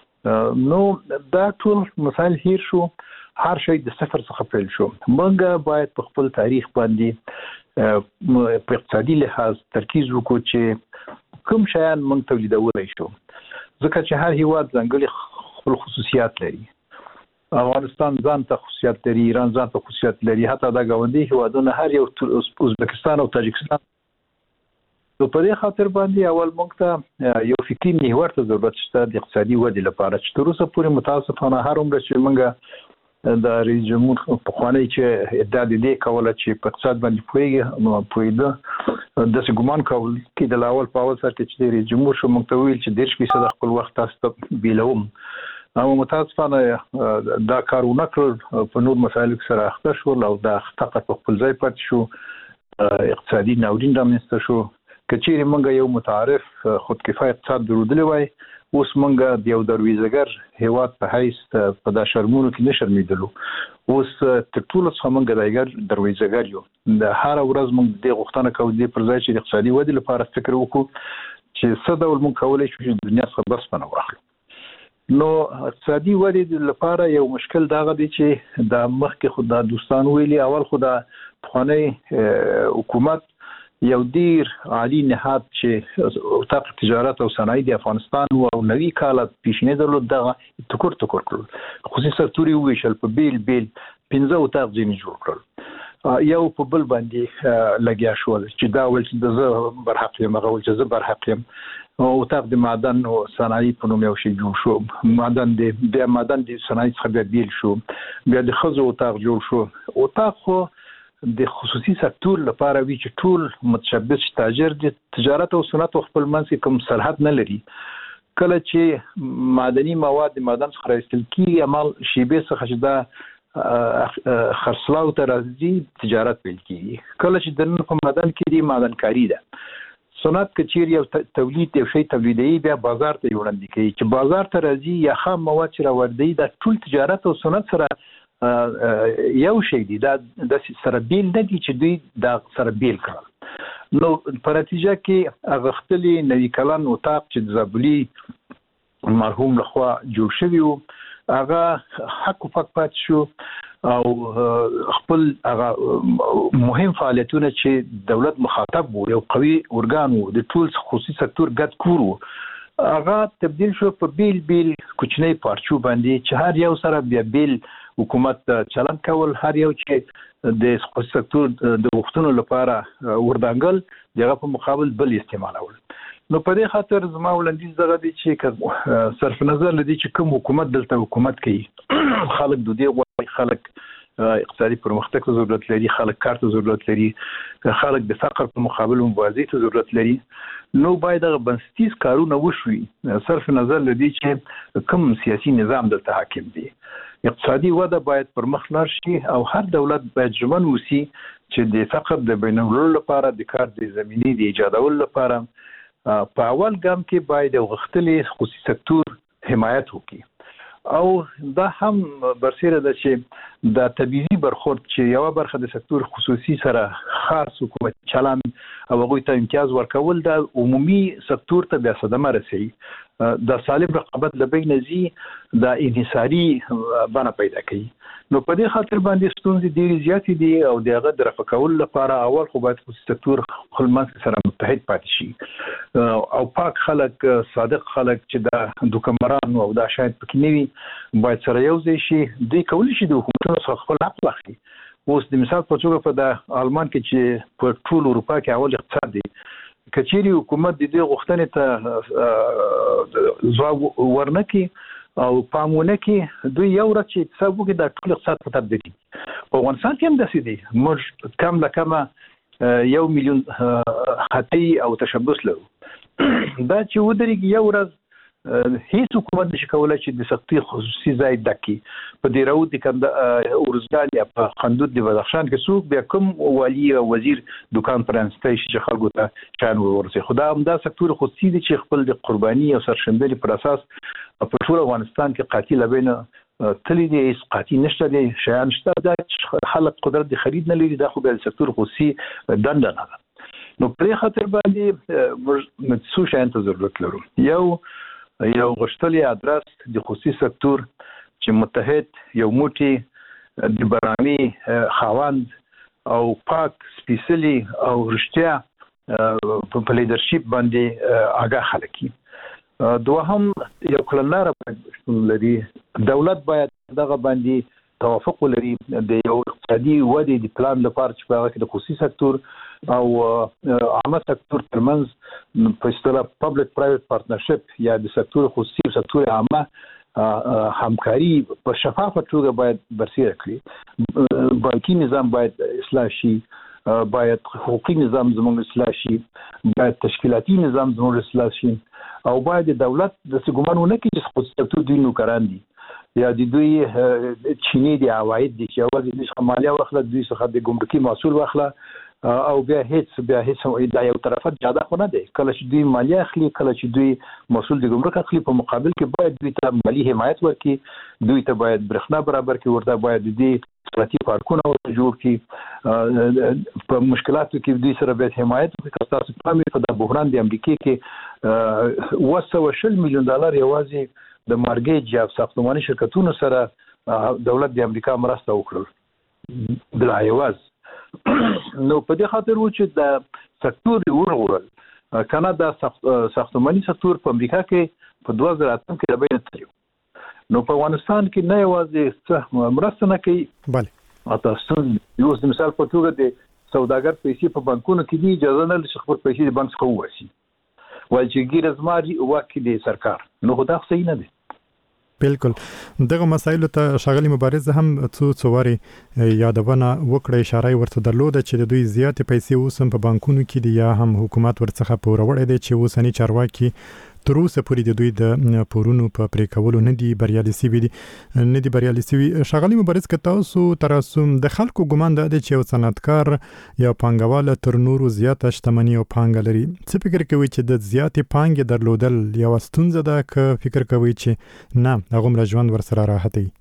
نو دا ټول مسائل هیر شو، هر شی د صفر څخه پیل شو. موږ باید په خپل تاریخ باندې په اقتصادي لحاظ ترکیز وکړو چې کوم شیان موږ تولیدولای شو، ځکه چې هر هیواد ځانګړي خپل خصوصیات لري. افغانستان ځان ته خصوصیات لري، ایران ځان ته خصوصیات لري، حتی دا ګاونډي هیوادونه هر یو ازبکستان او تاجکستان. نو په دې خاطر باندې اول موږ ته یو فکري محور ته ضرورت شته د اقتصادي ودې لپاره چې تر اوسه پورې متاسفانه هر عمر چې موږ د رئیس جمهور پخوانی چې ادعا دې کوله چې په اقتصاد باندې پوهیږي پوهیده داسې ګمان کول چې د لاول په اول سر کې چې رئیس جمهور شو موږ ته ویل چې دېرش فیصد خپل وخت تاسو ته بیلوم. اما متاسفانه دا کارونه کړل، په نور مسایلو سره اخته شول او دا فقط په خپل ځای پاتې شو. اقتصادي ناورین رامنځته شو. کچېرې موږ یو متعارف خودکفا اقتصاد درلودلی وای، اوس موږ د یو درویزګر هیواد په حیث په دا شرمونو کې نه شرمېدلو. اوس تر ټولو څخه موږ د درویزګر یو. د هر ورځ موږ دې غوښتنه کوو دې پر ځای چې د اقتصادي ودې لپاره فکر وکړو چې څه ډول موږ کولی شو چې د دنیا څخه بس پناه واخلو. نو اقتصادي ودې لپاره یو مشکل دغه دی چې د مخکې خو د دوستان ویلي، اول خو د پخوانی حکومت یو ډیر عالی نهاد چې اتاق تجارت او صنایع د افغانستان او نوي کال پیشنې درلود دغه ټکر ټکر کړل. خصوصي سکتور یې ویشل په بیل بیل پنځه اتاق ځینې جوړ کړل، یو په بل باندې لګیا شول چې دا ول چې د زه برحق یم، هغه ول چې زه برحق یم. اتاق د معدن او صنایع په نوم یو شی جوړ شو. معدن د بیا معدن د صنایع څخه بیا بیل شو. بیا د خزو اتاق جوړ شو. اتاق خو د خصوصي سکتور لپاره وی چې ټول متشبث تاجر د تجارت او صنعت خپل منځ کوم سرحد نه لري. کله چې معدني مواد د معدن څخه راایستل کیږي، عمل شیبه څخه چې دا خرڅلاو ته راځي تجارت پیل کیږي. کله چې د نن په معدن کې دی معدنکاری ده. صنعت کچیر یو تولید یو شی تولیدي بیا بازار ته وړاندې کوي چې بازار ته راځي یا خام مواد چې راوړي د ټول تجارت او صنعت سره یو شی دی دا د سره بیل نه دي چې دوی دا سره بیل کړل نو په نتیجه کې غختلی نوی کلن وطاق چې د زابلی مرحوم لخوا جوړ شوی و هغه حق فق پات شو او خپل هغه مهم فعالیتونه چې دولت مخاطب وو یو قوي ارګان وو د ټول خصوصي سکتور ګډ کور وو هغه تبدیل شو په بیل بیل کوچنی پارچو باندې چې هر یو سره بیا بیل حکومت چلن کول هر یو چې د خصوصي سکتور د وختونو لپاره وردانګل دغه په مقابل بل استعمالول نو په دې خاطر زما ولندیز دغه دي چې صرف نظر لدی چې کوم حکومت دلته حکومت کوي خلک د دې غوړي خلک اقتصادي پرمختګ ته ضرورت لري خلک کار ته ضرورت لري خلک د فقر په مقابل مبارزې ته ضرورت لري نو باید د بنسټیز کارونه وشوي صرف نظر لدی چې کوم سیاسي نظام دلته حاکم دی اقتصادي وده باید پر مخ لاړ شي او هر دولت باید ژمن وسی چې د فقر د بینولو لپاره د کار د زمینې د ایجادولو لپاره په اول ګام کې باید غختلی خصوصي سکتور حمایت وکړي او دا هم برسره ده چې د طبيعي برخورد چې یو برخه د سکتور خصوصي سره خاص حکومت چلن او هغه ته امتیاز ورکول د عمومي سکتور ته بیا صدمه رسي د سالم رقابت لبین نزي د انحصاري بڼه پیدا کوي نو په دې خاطر باندې ستونزې ډېرې زیاتې دي او دغه د رفع کولو لپاره اول خو باید خصوصي سکتور خپل منځ سره متحد پاتې شي او پاک خلک صادق خلک چې د دوکمران او د شاید پکې نیوي باید سره یو ځای شي دوی کولی شي د حکومتونو څخه خپل حق واخلي اوس د مثال په توګه په د آلمان کې چې په ټول اروپا کې اول اقتصاد دی کچېری حکومت د دې غوښتنې ته ځواب ورنکي او پامونه کې دوی یو ورځ چې حساب وکړي د ټول اقتصاد په تبدیل په افغانستان کې هم داسې دي موږ کم لکه یو میلیون خطي او تشبث لرو دا چې ودرېږي یو ورځ هیڅ حکومت نشي کولای چې د سختي خصوصي ځای ډکي په دې راو د کم د اورزګان یا په خندود د بدخشان کې څوک بیا کوم والی او وزیر دکان پرانستی چې خلکو ته شان ورسي خدا هم دا سکتور خصوصي دي چې خپل د قرباني او سرشمبلي پر اساس په ټول افغانستان کې قاتل لبینه تللی دي قاتل نشته دي شیان نشته د خلک قدرت د خرید نه لري دا خو د سکتور خصوصي دنده نه نو په خاطر باندې موږ څه شان ته ضرورت لرو یو یو غشتلی ادرس د خصوصي سکتور چې متحد یو موټي د برنامي خاوند او پاک سپیشلی او رښتیا په لیدرشپ باندې آگاه خلکي دوهم یو کلنار لري دولت باید دغه باندې توافق ولري د یو اقتصادي ودې د پلان لپاره چې په هغه کې د خصوصي سکتور او عامه سکتور ترمنځ په اصطلاح پبلک پرایویټ پارتنرشپ یا د سکتور خصوصي او سکتور عامه همکاري په شفافه توګه باید برسېره کړي بانکي نظام باید اصلاح شي باید حقوقي نظام زموږ اصلاح شي باید تشکیلاتي نظام زموږ اصلاح شي او باید دولت د سګمانونه کې چې خصوصي سکتور دوی نوکران دي یا د دوی چینی دی عواید دي چې اول د دوی مالیه واخله دوی څخه د ګمرکي محصول واخله او بیا هیڅ بیا هیڅ دا یو طرفه جاده خو نه دی کله چې دوی مالیه اخلي کله چې دوی محصول د ګمرک اخلي په مقابل کې باید دوی ته مالی حمایت ورکړي دوی ته باید برښنا برابر کړي ورته باید د صنعتي پارکونه جوړ کړي په مشکلاتو کې دوی سره باید حمایت وکړي تاسو په د بحران د امریکا کې وسو شل میلیون ډالر یوازې د مارګیج یا ساختماني شرکتونو سره دولت د امریکا مرسته وکړل بلا یواز نو په دې خاطر و چې د سکتور ورغورل کنه د ساختماني سکتور په امریکا کې په دوه زره اتم کې لبین تلو نو په افغانستان کې نه یوازې مرسته نه کوي بله تاسو یو مثال په توګه د سوداګر پیسې په بانکونو کې دي اجازه نه لري خپل پیسې د بانک څخه ووسي وایي چې ګیر ازماري واکې د سرکار نو خدا صحیح نه دي بالکل دغه مسایلو ته شاغلی مبارز هم څو څواري یادونه وکړه اشاره ورته درلوده چې د دوی زیاتې پیسې اوسم په بانکونو کې دي یا هم حکومت ورڅخه پوروړی دی چې اوسنی چارواکي تر اوسه پورې د دوی د پورونو په پرې کولو نه دي بریالي سوي دي نه دي بریالي سوي. ښاغلي مبارز که تاسو تر اوسه د خلکو ګمان ده چې یو صنعتکار یا پانګوال تر نورو زیاته شتمني او پانګه لري، څه فکر کوي چې د زیاتې پانګې درلودل یو ستونزه ده که فکر کوي چې نه هغومره ژوند ورسره راحت وي؟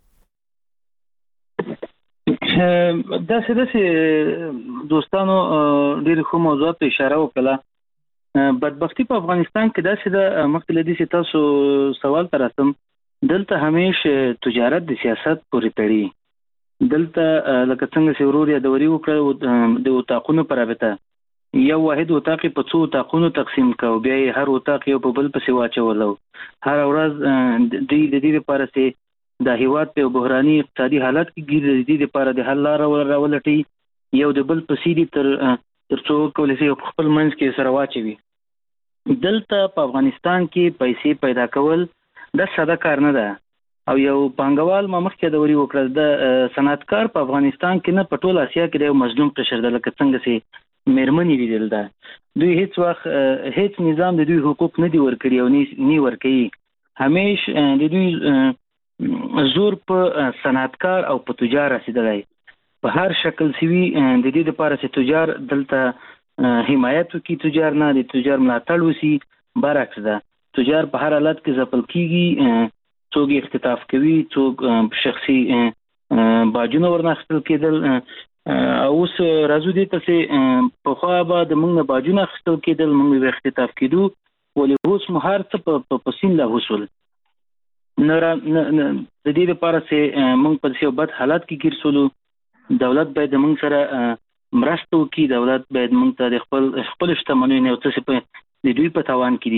دا څه داسې دوستانو ډېر ښه موضوعات ته اشاره وکړه. بدبختي په افغانستان کې داسې ده، مخکې له دې چې تاسو سوال ته راسم، دلته همیشه تجارت د سیاست پورې تړي. دلته لکه څنګه چې ورور یادوري وکړه د اتاقونو په رابطه، یو واحد اتاق په څو اتاقونو تقسیم کړو، بیا یې هر اتاق یو په بل پسې واچولو. هر ورځ دوی د دې لپاره چې د هیواد په بحراني اقتصادي حالت کې ګیر د دې لپاره د حل لاره راولټي، یو د بل پسې دي تر تر څو کولی شي په خپل منځ کې سره واچوي. دلته په افغانستان کې پیسې پیدا کول د ساده کار نه ده، او یو پانګوال ما مخکې د وری وکړه د صنعتکار په افغانستان کې نه په ټول اسیا کې د یو مظلوم قشر ده، لکه څنګه چې میرمنې لیدل ده. دوی هیڅ وخت هیڅ نظام د دوی حقوق نه دی ورکړي او نه ورکوي. همیش د دوی زور په صنعتکار او په تجار رسیدلی په هر شکل سوي. د دې لپاره چې تجار دلته حمایت وکړي، تجار نه د تجار ملاتړ وشي، برعکس ده. تجار په هر حالت کې ځپل کیږي، څوک اختطاف کوي، څوک شخصي باجونه ورنه اخیستل کېدل. اوس راځو دې ته چې پخوا به د موږ نه باجونه اخیستل کېدل، موږ به اختطاف کېدو، ولې اوس مو هر څه په سین لاهو شول. نه د دې لپاره چې موږ په یو بد حالت کې ګیر شولو، دولت باید موږ سره مرسته وکړي، دولت باید موږ ته د خپل خپل شتمنیو نه څه په د دوی په توان کې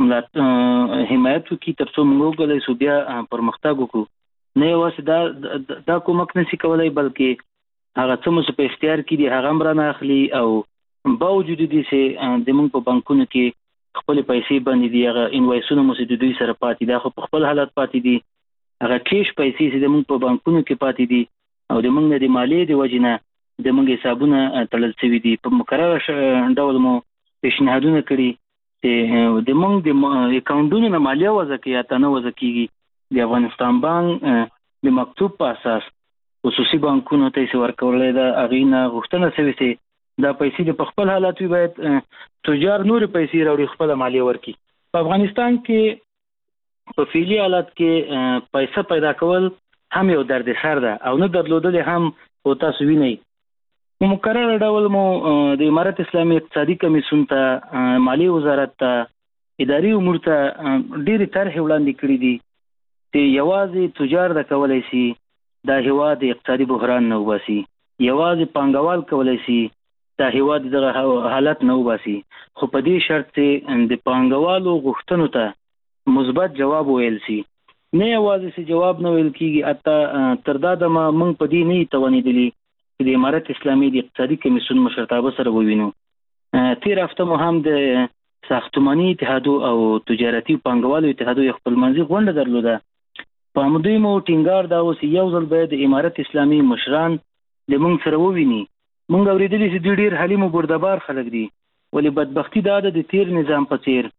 دي حمایت وکړي تر څو موږ وکولای شو بیا پرمختګ وکړو. نه یوازې دا دا کومک نشي کولای، بلکې هغه څه مو په اختیار کې دي هغه هم رانه اخلي، او باوجود دې چې د موږ په بانکونو کې خپل پیسې باندې دي، هغه انوایسونه مو د دوی سره پاتې دي، خو په خپل حالت پاتې دي. هغه کیش پیسې چې د موږ په بانکونو کې پاتې دي او د موږ نه د مالیې د وجې نه د موږ حسابونه تړل شوي دي. په مقرره ډول مو پیشنهادونه کړي چې د موږ د اکاونټونو نه مالیه وضع کړي یا ته نه وضع کېږي. د افغانستان بانک د مکتوب په اساس خصوصي بانکونو ته یې ورکولی ده، هغې نه غوښتنه شوې چې دا پیسې د په خپل حالت وي، باید تجار نورې پیسې راوړي، خپله مالیه ورکړي. په افغانستان کې په فعلي حالت کې پیسه پیدا کول هم یو دردسر ده، او نه درلودل هم خو تاسو وینئ. په مقرره ډول مو د امارت اسلامي اقتصادي کمیسیون ته، مالیې وزارت ته، اداري امور ته ډېرې طرحې وړاندې کړي دي چې یوازې تجار د کولی شي دا هیواد د اقتصادي بحران نه وباسي، یوازې پانګوال کولی شي دا هیواد دغه حالت نه وباسي. خو په دې شرط چې د پانګوالو غوښتنو ته مثبت جواب ویل شي، نه یوازې چې جواب نه ویل کېږي. حتی تر دا دمه موږ په دې نه توانېدلي چې د امارت اسلامي د اقتصادي کمیسیون مشرتابه سره ووینو. تېره هفته مو هم د ساختماني اتحادو او تجارتي پانګوالو اتحادو یو خپلمنځي غونډه درلوده. په همدوی مو ټینګار دا و چې یو ځل باید د امارت اسلامي مشران د موږ سره وویني. موږ اورېدلي چې دوی ډېر حلیم او بردبار خلک دي، ولې بدبختي دا ده د تیر نظام په څېر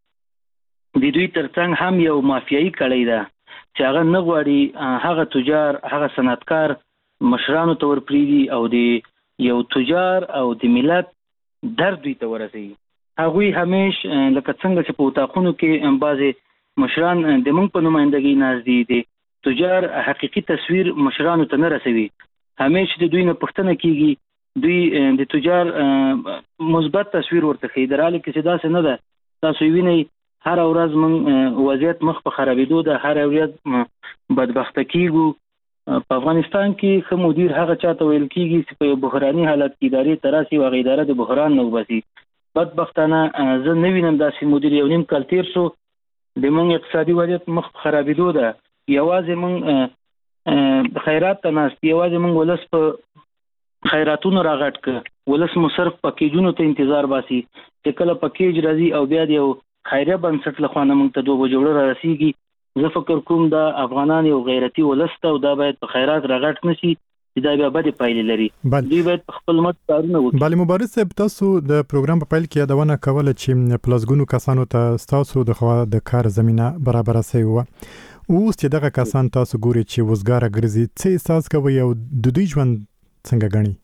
د دوی ترڅنګ هم یو مافیایي کړۍ ده چې هغه نه غواړي هغه تجار هغه صنعتکار مشرانو ته ورپرېږدي او د یو تجار او د ملت درد دوی ته ورسوي. هغوی همیش لکه څنګه چې په اتاقونو کې بعضې مشران د موږ په نمایندګۍ ناست دي، د تجار حقیقي تصویر مشرانو ته نه رسوي. همیش د دوی نه پوښتنه کېږي، دوی د تجار مثبت تصویر ورته ښیي، در حاله کې چې داسې نه ده. تاسو وینئ هره ورځ موږ وضعیت مخ په خرابېدو ده، هره ورځ بدبخته کېږو. په افغانستان کې ښه مدیر هغه چاته ویل کېږي چې په یو بحراني حالت کې ادارې ته راسي او هغه اداره د بحران نه وباسي. بدبختانه زه نه وینم داسې مدیر. یو نیم کال تېر شو، د موږ اقتصادي وضعیت مخ په خرابېدو ده. یوازې موږ خیرات ته ناست، یوازې موږ ولس په خیراتونو راغټ کړ، ولس مو صرف پکیجونو ته انتظار باسي چې کله پکیج راځي او بیا د یو خیریه بنسټ له خوا نه موږ ته دوه بجې وړه رارسېږي. زه فکر کوم دا افغانان یو غیرتي ولس ته او دا باید په خیرات راغټ نه شي، چې دا بیا بدې پایلې لري. دوی باید خپل مت کارونه وکړي. بله مبارز صاحب، تاسو د پروګرام په پیل کې یادونه کوله چې پلسګونو کسانو ته ستاسو د خوا د کار زمينه برابره شوې وه. اوس چې دغه کسان تاسو ګوري چې وزګاره ګرځي، څه احساس کوي او د دوی ژوند څنګه ګڼي؟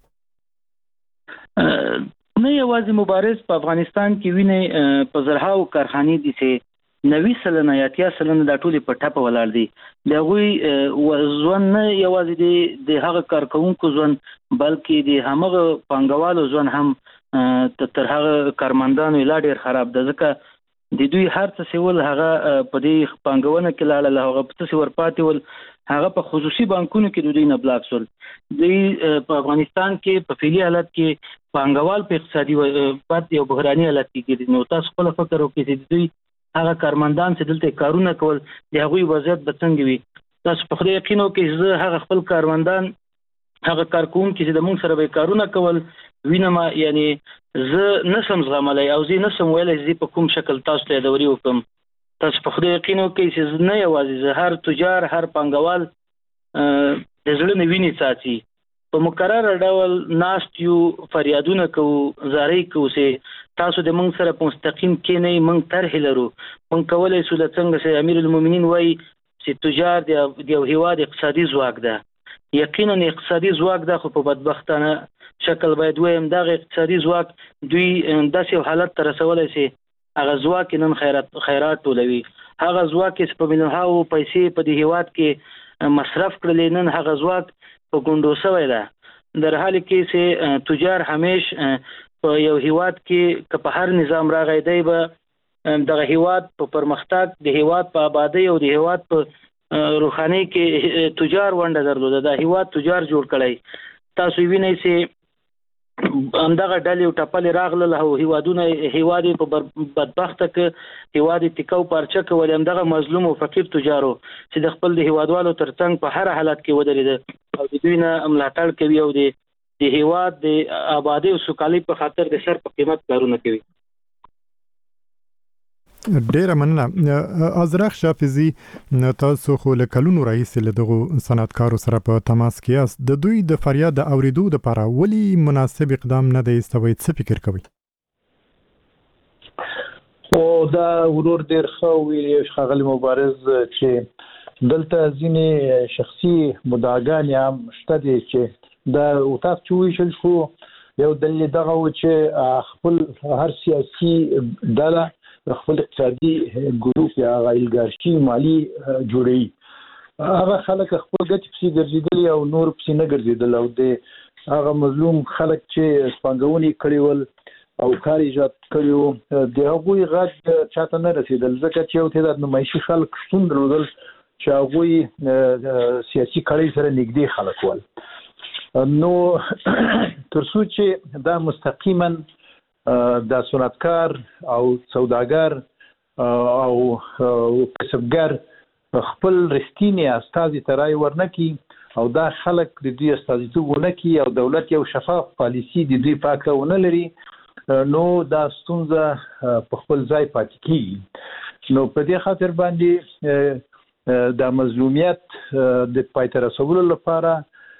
نه یوازې مبارز په افغانستان کې ویني په زرهاو کارخانې دي چې نوي سلنه یا اتیا سلنه د ټولې په ټاپه ولاړ دي. د هغوی ژوند نه یوازې د هغه کارکونکو ژوند بلکې د همغه پانګوالو ژوند هم تر هغه کارمندانو لا ډېر خراب ده، ځکه د دوی هر څه سیول هغه په دې پانګونه کې لاړل، هغه په څه ورپاتې ول، هغه په خصوصي بانکونو کې د دوی نه بلاک شول. دوی په افغانستان کې په فعلي حالت کې پانګوال په اقتصادي پات یو بحراني حالت کې دي. نو تاسو خپل فکر وکړئ چې دوی هغه کارمندان چې دلته کارونه کول د هغوی وضعیت به څنګه وي. تاسو په خپل یقین وکړئ زه هغه خپل کارمندان هغه کارکوونکي چې د موږ سره به کارونه کول وینم، یعنی زه نسم زغملی او زه نسم ویلی چې په کوم شکل تاسو ته یادوري وکړم. تاسو په خدای یقین وکړئ چې نه یوازې زه، هر تجار هر پانګوال د زړه نه وینې څاڅي. په مقرره ډول ناست یو، فریادونه کوو، زارۍ کوو چې تاسو د موږ سره په مستقیم کېنئ، موږ طرحې لرو، موږ کولی شو د څنګه چې امیر المؤمنین وایي چې تجار د یو هیواد اقتصادي ځواک ده. یقینا اقتصادي ځواک ده، خو په بدبختانه شکل باید وایم دغه اقتصادي ځواک دوی داسې حالت ته رسولی چې هغه ځواک نن خیرات خیرات ټولوي، هغه ځواک چې په ملیونونو پیسې په دې هیواد کې مصرف کړلې نن هغه ځواک په ګونډو شوی ده. در حال کې چې تجار همیش په یو هیواد کې که په هر نظام راغی دی به دغه هیواد په پرمختګ، د هیواد په آبادی او د هیواد په روحاني کې تجار ونډه درلوده. دا هیواد تجار جوړ کړی. تاسو وینئ چې همدغه ډلې او ټپلې راغلل او هیوادونه هیواد په بدبخته کې هیواد ټیکاو پارچه کول، همدغه مظلوم او فقیر تجارو چې د خپل د هیوادوالو ترڅنګ په هر حالت کې ودرېده او د دوی نه ملاتړ کوي او د هیواد د آبادی او سوکالۍ په خاطر د سر په قیمت کارونه کوي. ډیره مننه. ازرخ شافزي، تاسو خو له کلونو راهیسې له دغو صنعتکارو سره په تماس کې یاست. د دوی د فریاد د اوریدو لپاره ولې مناسب اقدام نه دی ایستوی؟ څه فکر کوئ؟ او دا ورور ډیر ښه ویلي ښاغلی مبارز چې دلته ځینې شخصي مدعاګانې هم شته دي چې دا تاسو چې ویل شو یو دلیل دغه و چې خپل هر سیاسي ډله خپل اقتصادي ګروپ یا غایلګارشي مالی جوړي، هغه خلک خپل ګټې پسې ګرځېدلي او نور پسې نه ګرځېدل او د هغه مظلوم خلک چې پانګونې کړي ول او کار ایجاد کړي وو د هغوی غږ چاته نه رسېدل، ځکه چې یو تعداد نمایشي خلک شتون درلودل چې هغوی سیاسي کړۍ سره نږدې خلک ول. نو تر څو چې دا مستقیما د صنعتکار او سوداګر او کسبګر خپل رښتینی استازي ته رای ورنکي او دا خلک د دوی استازیتوب ونکي او دولت یو شفاف پالیسي د دوی پاکه ونه لري، نو دا ستونزه په خپل ځای پاتې کیږي. نو په دې خاطر باندې د مظلومیت د پای ته رسولو لپاره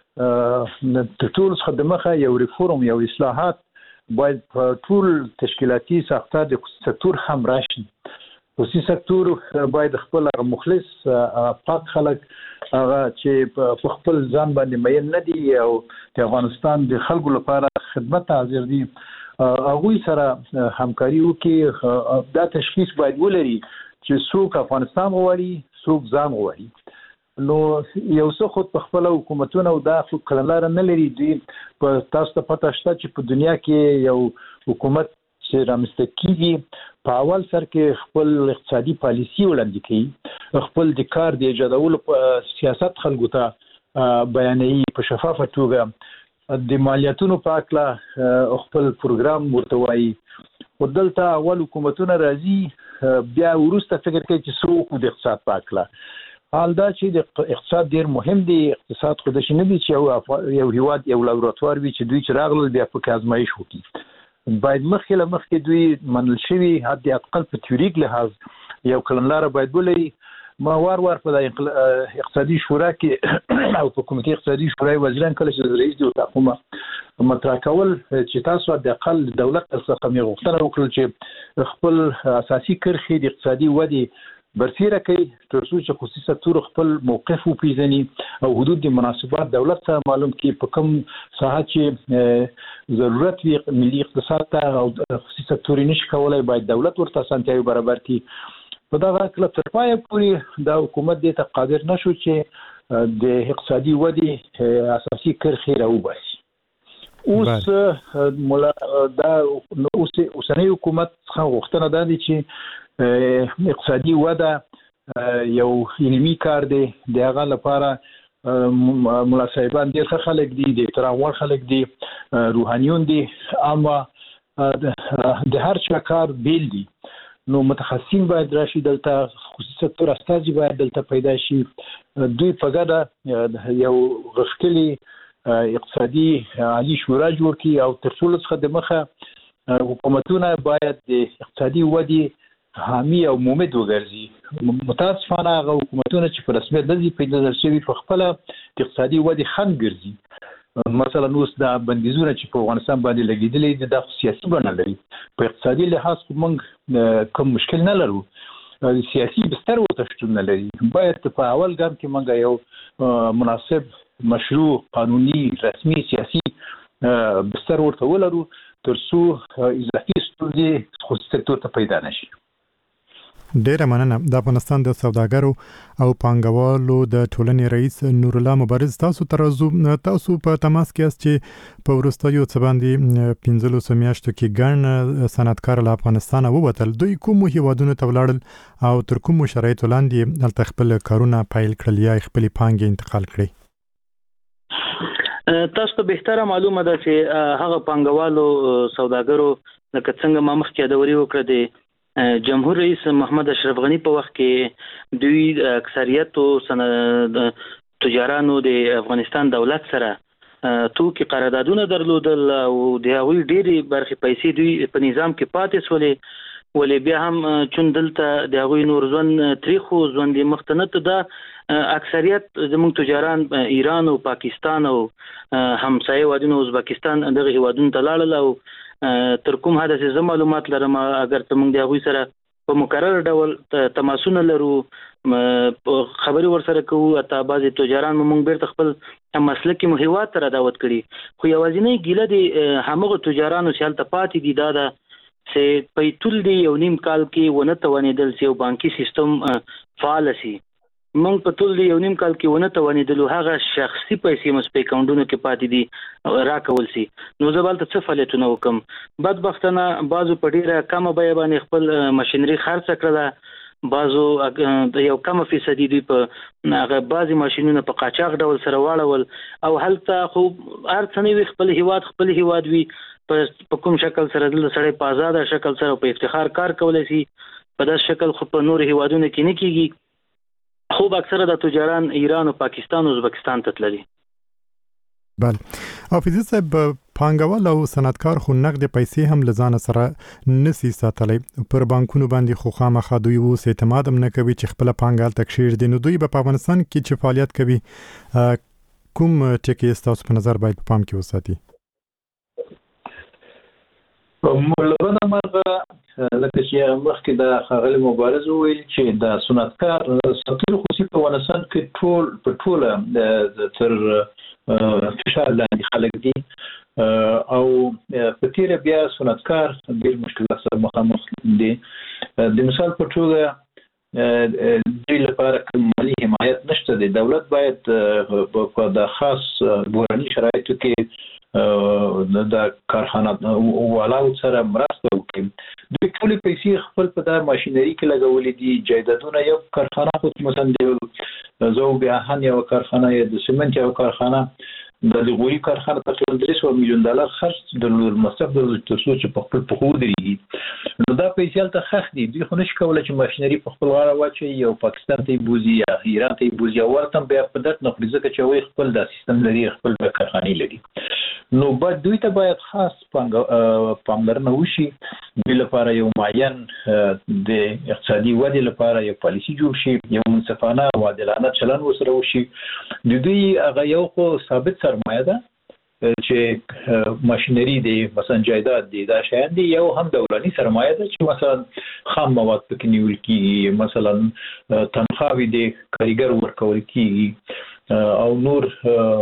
د ټول څخه د مخه یو ریفورم، یو اصلاحات باید په ټول تشکیلاتي ساختار د خصوصي سکتور هم راشي. خصوصي سکتور باید خپل مخلص پاک خلک هغه چې په خپل ځان باندې مین نه دي او د افغانستان د خلکو لپاره خدمت حاضر دي، هغوی سره همکاري وکړي. دا تشخیص باید ولري چې څوک افغانستان غواړي، څوک ځان غواړي. نو یو څه خود په خپل حکومتونه او دا خو کړنلاره نه لري. دوی په تاسو ته پته شته چې په دنیا کې یو حکومت چې رامنځته کیږي په اول سر کې خپل اقتصادي پالیسي وړاندې کوي، خپل د کار د ایجادولو سیاست خلکو ته بیانوي په شفافه توګه، د مالیاتونو په هکله خپل پروګرام ورته وایي. خو دلته اول حکومتونه راځي بیا وروسته فکر کوي چې څه وکړو د اقتصاد په هکله. حال دا چې د اقتصاد ډیر مهم دی. اقتصاد خو داسې نه دی چې یو هیواد یو لابراتوار وي چې دوی چې راغلل بیا پکې ازمایش وکړي. باید مخکې له مخکې دوی منل شوي حد اقل په تیوریک لحاظ یو کړنلاره باید ولري ما وار وار په اقتصادي شورا کې او په کمیټې اقتصادي شورا وزیران کله چې رئیس دی تاسو مطرح کول چې تاسو د اقل دولت څخه مې غوښتنه وکړه چې خپل اساسي کرښې د اقتصادي ودی برسیره کوي تر څو چې خصوصي سکتور خپل موقف وپیژني او حدود د مناسبات دولت سره معلوم کړي په کوم ساحه چې ضرورت وي ملي اقتصاد ته او خصوصي سکتور نشي کولای باید دولت ورته اسانتیاوي برابر کړي په دغه کله تر پایه پورې د حکومت دې ته قادر نشو چې د اقتصادي ودی اساسي کرښې راوباسي. اوس مولا دا اوس اوسنۍ حکومت څخه غوښتنه ده چې اقتصادي وده یو علمي کار دی د هغه لپاره مولا صاحبان ډېر ښه خلک دي د احترام وړ خلک دي روحانیون دي اما د هر چا کار بیل دي نو متخصصین باید راشي دلته خصوصي سکتور استازي باید دلته پیدا شي دوی په ګډه یو غښتلي اقتصادي عالی شورا جوړ کړي او تر څو څخه د مخه حکومتونه باید د اقتصادي ودی حامی او مومد وګرځي. متاسفانه هغه حکومتونه چې په رسمیت د دې پیدا شوي په خپل اقتصادي ودی خنډ ګرځي. مثلا اوس دا بندیزونه چې په افغانستان باندې لګیدلې دي د سیاسي بڼه لري په اقتصادي لحاظ موږ کوم مشکل نه لرو سیاسي بستر ورته شتون نه لري باید په اول ګام کې موږ یو مناسب مشروع قانوني رسمي سیاسي بستر ورته ولرو تر څو اضافي ستونزې خصوصي سکتور ته پیدا نشي. ډیره مننه. د افغانستان د سوداګرو او پانګوالو د ټولنې رئیس نور الله مبارز تاسو ترازو تاسو په تماس کې است چې په ورستیو څه باندې پنځلس میاشتو کې ګڼ صنعتکار له افغانستان ووتل دوی کوم هیوادونو ته ولاړل او تر کوم شرایطو لاندې هلته خپل کارونه پیل کړل یا خپل پانګې انتقال کړي؟ تاسو ته بهتره معلومه ده چې هغه پانګوالو سوداګرو لکه څنګه ما مخکې یادوري وکړه د جمهور رئیس محمد اشرف غنی په وخت کې دوی اکثریت تجارانو د افغانستان دولت سره توکي قراردادونه درلودل او د هغوی ډېری برخې پیسې دوی په نظام کې پاتې سولې ولې بیا هم چون دلته د هغوی نور ژوند تریخو ژوند مختنت ده اکثریت زموږ تجاران ایران او پاکستان او همسایه هیوادونه ازبکستان دغه هیوادونو ته لاړل او تر کوم حد چې زه معلومات لرم اگر ته موږ د هغوی سره په مقرر ډول تماسونه لرو خبرې ورسره کوو حتی بعضې تجاران موږ بیرته خپل مسلکي هیواد ته را دعوت کړي خو یوازینۍ ګیله د همغه تجارانو چې هلته پاتې دي دا ده چې په ټول دی یو نیم کال کې ونه توانېدل چې یو بانکي سیستم فعال شي موږ په ټول دی یو نیم کال کې ونه توانېدلو هغه شخصي پیسې مو په اکاونټونو کې پاتې دي راکول شي نو زه به هلته څه فعالیتونه وکړم بدبختانه بعضو په ډېره کمه بیه باندې خپل ماشینري خرڅه کړله بعضو یو کمه فیصدي دوی په هغه بعضې ماشینونه په قاچاق ډول سره واړول او هلته خو هر څه نه وي خپل هیواد خپل هیواد وي په کوم شکل سره دلته سړی په آزاده شکل سره په افتخار کار کولی شي په داسې شکل خو په نورو هیوادونو کې نه کېږي خوب اکثره د تجاران ایران او پاکستان او ازبکستان ته تللي. بله حافظي صاحب پانګوال او صنعتکار خو نقد پیسې هم له ځانه سره نسی ساتلی پر بانکونو باندې خو خامخا دوی اوس اعتماد هم نه کوي چې خپله پانګه هلته کښېږدي نو دوی به په افغانستان کې چې فعالیت کوي کوم ټکي ستاسو په نظر باید په پام کې وساتي؟ مولغه مرغه لکه چې مخکې د ښاغلي مبارز وویل چې د صنعتکار سکتور خصوصي په افغانستان کې ټول په ټوله تر فشار لاندې خلک دي او په تیره بیا صنعتکار ډېر مشکلات سره مخامخ دي د مثال په توګه دوی لپاره کوم مالي حمایت نشته دی دولت باید په د خاص بحراني شرایطو کې د کارخانه والاو سره مرسته وکړي دوی ټولې پیسې خپل په دا ماشینري کې لګولې دي جایدادونه یو کارخانه خو مثلا د ذوب اهن یو کارخانه یا د سمنټ یو کارخانه د لغوي کارخانه تقریبا درې سوه میلیون ډالر خرج درلود مصرف درلود تر څو چې په خپل پښو ودرېږي نو دا پیسې ته خخ دي دوی خو نشي کولای چې ماشينري په خپل غاړه واچي او پاکستان ته بوزي یا ایران ته بوزي او ورته بیا په دټ نه خوري ځکه چې وایي خپل د سیستم لري خپل کارخانه لري نو بعد دوی ته باید خاص پاملرنه وشي د لپاره یو معین د اقتصادي ودې لپاره یو پالیسي جوړ شي یو منصفانه او عادلانه چلن وسره وشي د دوی هغه یو خو ثابت سرمایه ده چې ماشينري دی مثلا جایداد دی دا شیان دي یو هم دولاني سرمایه ده چې مثلا خام مواد پکې نیول کیږي مثلا تنخواوي دي کارګر ورکول کیږي او نور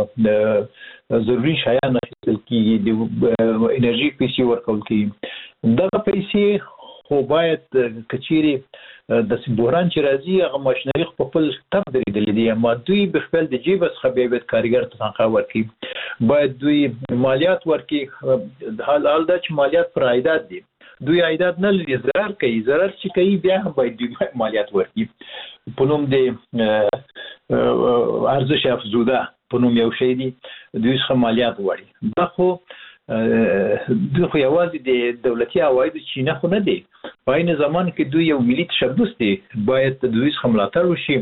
ضروري شیان اخیستل کیږي د انرژي پیسې ورکول کیږي دا پیسې خو باید کچيري د بحران چې راځي هغه ماشينري خپل تب درېدلې دي اما دوی په خپل د جیب څخه به به کارګر ته تنخواه ورکړي باید دوی مالیات ورکړي حال حال دا چې مالیات پر عایدات دي دوی عایدات نه لري ضرر کوي ضرر چې کوي بیا هم باید دوی مالیات ورکړي په نوم د ارزش افزوده په نوم یو شی دي دوی څخه مالیات وړي دا خو دوی خو یوازې د دولتي عوایدو چینه خو نه دی په عین زمان کې دوی یو ملي تشبث دی باید دوی څخه ملاتړ وشي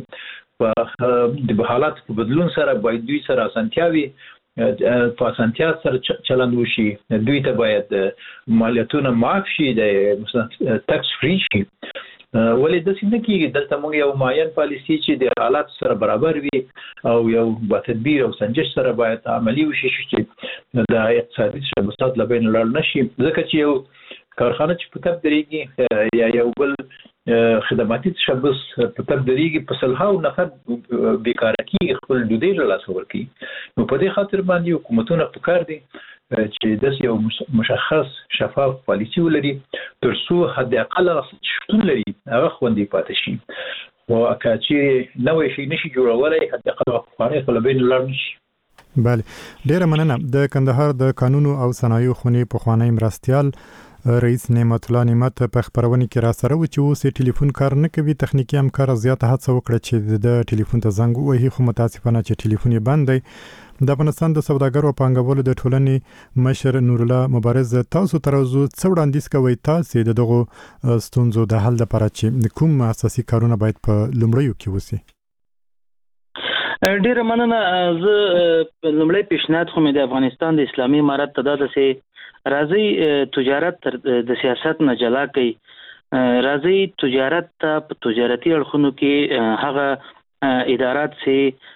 په د حالات په بدلون سره باید دوی سره اسانتیاوي په اسانتیا سره چلند وشي دوی ته باید مالیاتونه معاف شي د مثلا ټکس فری شي ولې د څه نه کیږي دلته موږ یو معین پالیسی چې د حالات سره برابر وي او یو با تدبیر او سنجش سره باید عملی وشي چې د اقتصادي شبکات لبین لړ نشي ځکه چې یو کارخانه چې په تب درېږي یا یو بل خدماتي تشبث په تب درېږي په سلهاو نفر بیکاره کیږي خپل ډوډۍ له لاسه ورکوي نو په دې خاطر باندې حکومتونه پکار دي چې داس یو مشخص شفاف پالیسي ولري ترڅو حد اقل شتون لري هغه خوندې پاتې شي او اکاچي نوې شي نشي جوړولای حد اقل خاري خپلبین لار نشي بله ډیره مننه د کندهار د قانون او صنایع خونې په خوانی مرستيال رئیس نعمت الله نعمت په خبرونه کې را سره و چې اوس ټلیفون کار نه کوي تخنیکی همکار زیاته هڅه وکړه چې د ټلیفون ته زنګ ووهي خو متاسفانه چې ټلیفون یې بند دی د افغانستان د سوداګرو او پانګوالو د ټولنې مشر نور الله مبارز تاسو ترازو څو وړاندیز کوي تاسو د دغه ستونزو د حل لپاره چې کوم اساسي کارونه باید په لومړیو کې وسی ډیره مننه زه لومړی پیشنهاد کوم د افغانستان د اسلامي امارت ته د سه راځي تجارت د سیاست نه جلا کوي راځي تجارت ته په تجارتي اړخونو کې هغه ادارات سه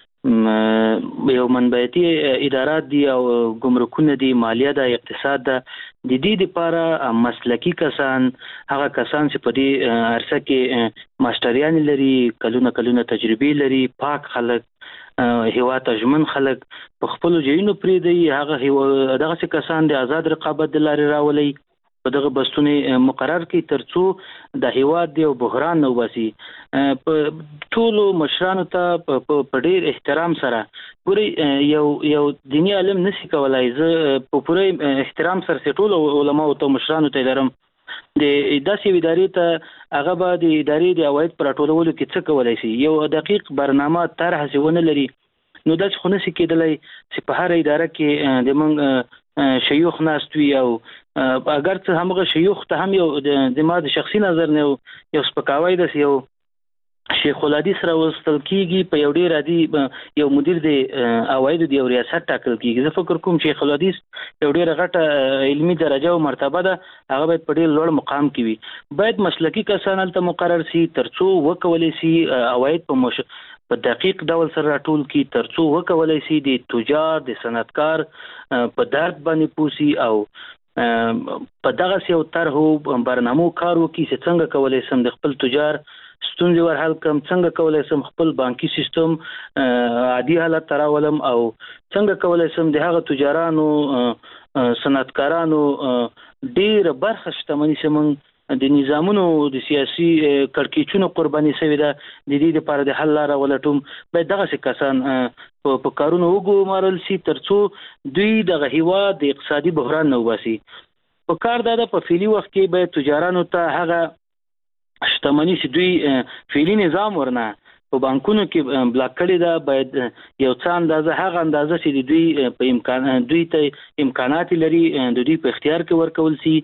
یو منبعتي ادارات دي او ګمرکونه دي مالیه د اقتصاد د دې لپاره مسلکی کسان هغه کسان چې په دې عرصه کې ماستریان لري کلونه کلونه تجربه لري پاک خلک هوا تجمن خلک په خپل جینو پرې دی هغه دغه کسان د آزاد رقابت د لارې راولي په دغه بستونه مقرر کی ترڅو د هیواد دی او بحران نو وسی په ټولو مشرانو ته په ډیر احترام سره ګوري یو یو دینی علم نسی کولای زه په پوره احترام سره ټولو علما او مشرانو ته لرم د داسې ادارې ته هغه به د ادارې د عواید پر ټولولو کې څه کولای شي یو دقیق برنامه طرح ځونه لري نو د څه خنسي کېدلای چې په هر اداره کې د موږ شيوخ ناستوي او اگر څه همغه شيوخ ته هم یو د ما د شخصي نظر نه یو سپکاوی د یو شیخ الحدیث را وستل کیږي په یو ډیر عادي یو مدیر دی عواید دی ریاست ټاکل کیږي زه فکر کوم شیخ الحدیث یو ډیر غټه علمی درجه او مرتبه ده هغه باید په ډیر لوړ مقام کې وي باید مسلکی کسان ته مقرر سي ترڅو وکولای سي عواید په مش په دقیق ډول سره راټول کی ترڅو وکولای سي د تجار د صنعتکار په درد باندې پوسی او په دغه یو طرحو برنامو کار وکړي چې څنګه کولای سم د خپل تجار ستونزې ورحل کم څنګه کولای سم خپل بانکي سیستم عادي حالت تراولم او څنګه کولای سم د هغه تجارانو صنعتکارانو ډیر برخه شتمنۍ سمون د نظامونو د سیاسي کړکېچونو قرباني شوی ده د دې لپاره د حل لاره ولټوم باید دغه کسان په کارونو وګمارل شي ترڅو دوی دغه هیواد د اقتصادي بحران نه وباسي په کار دا په فعلی وخت کې باید تجارانو ته هغه شتمنۍ چې دوی فعلی نظام ورنه په بانکونو کې بلاک کړي دا باید یو څه اندازه هغه اندازه چې دوی په امکان دوی ته امکانات لري د دوی په اختیار کې ورکول شي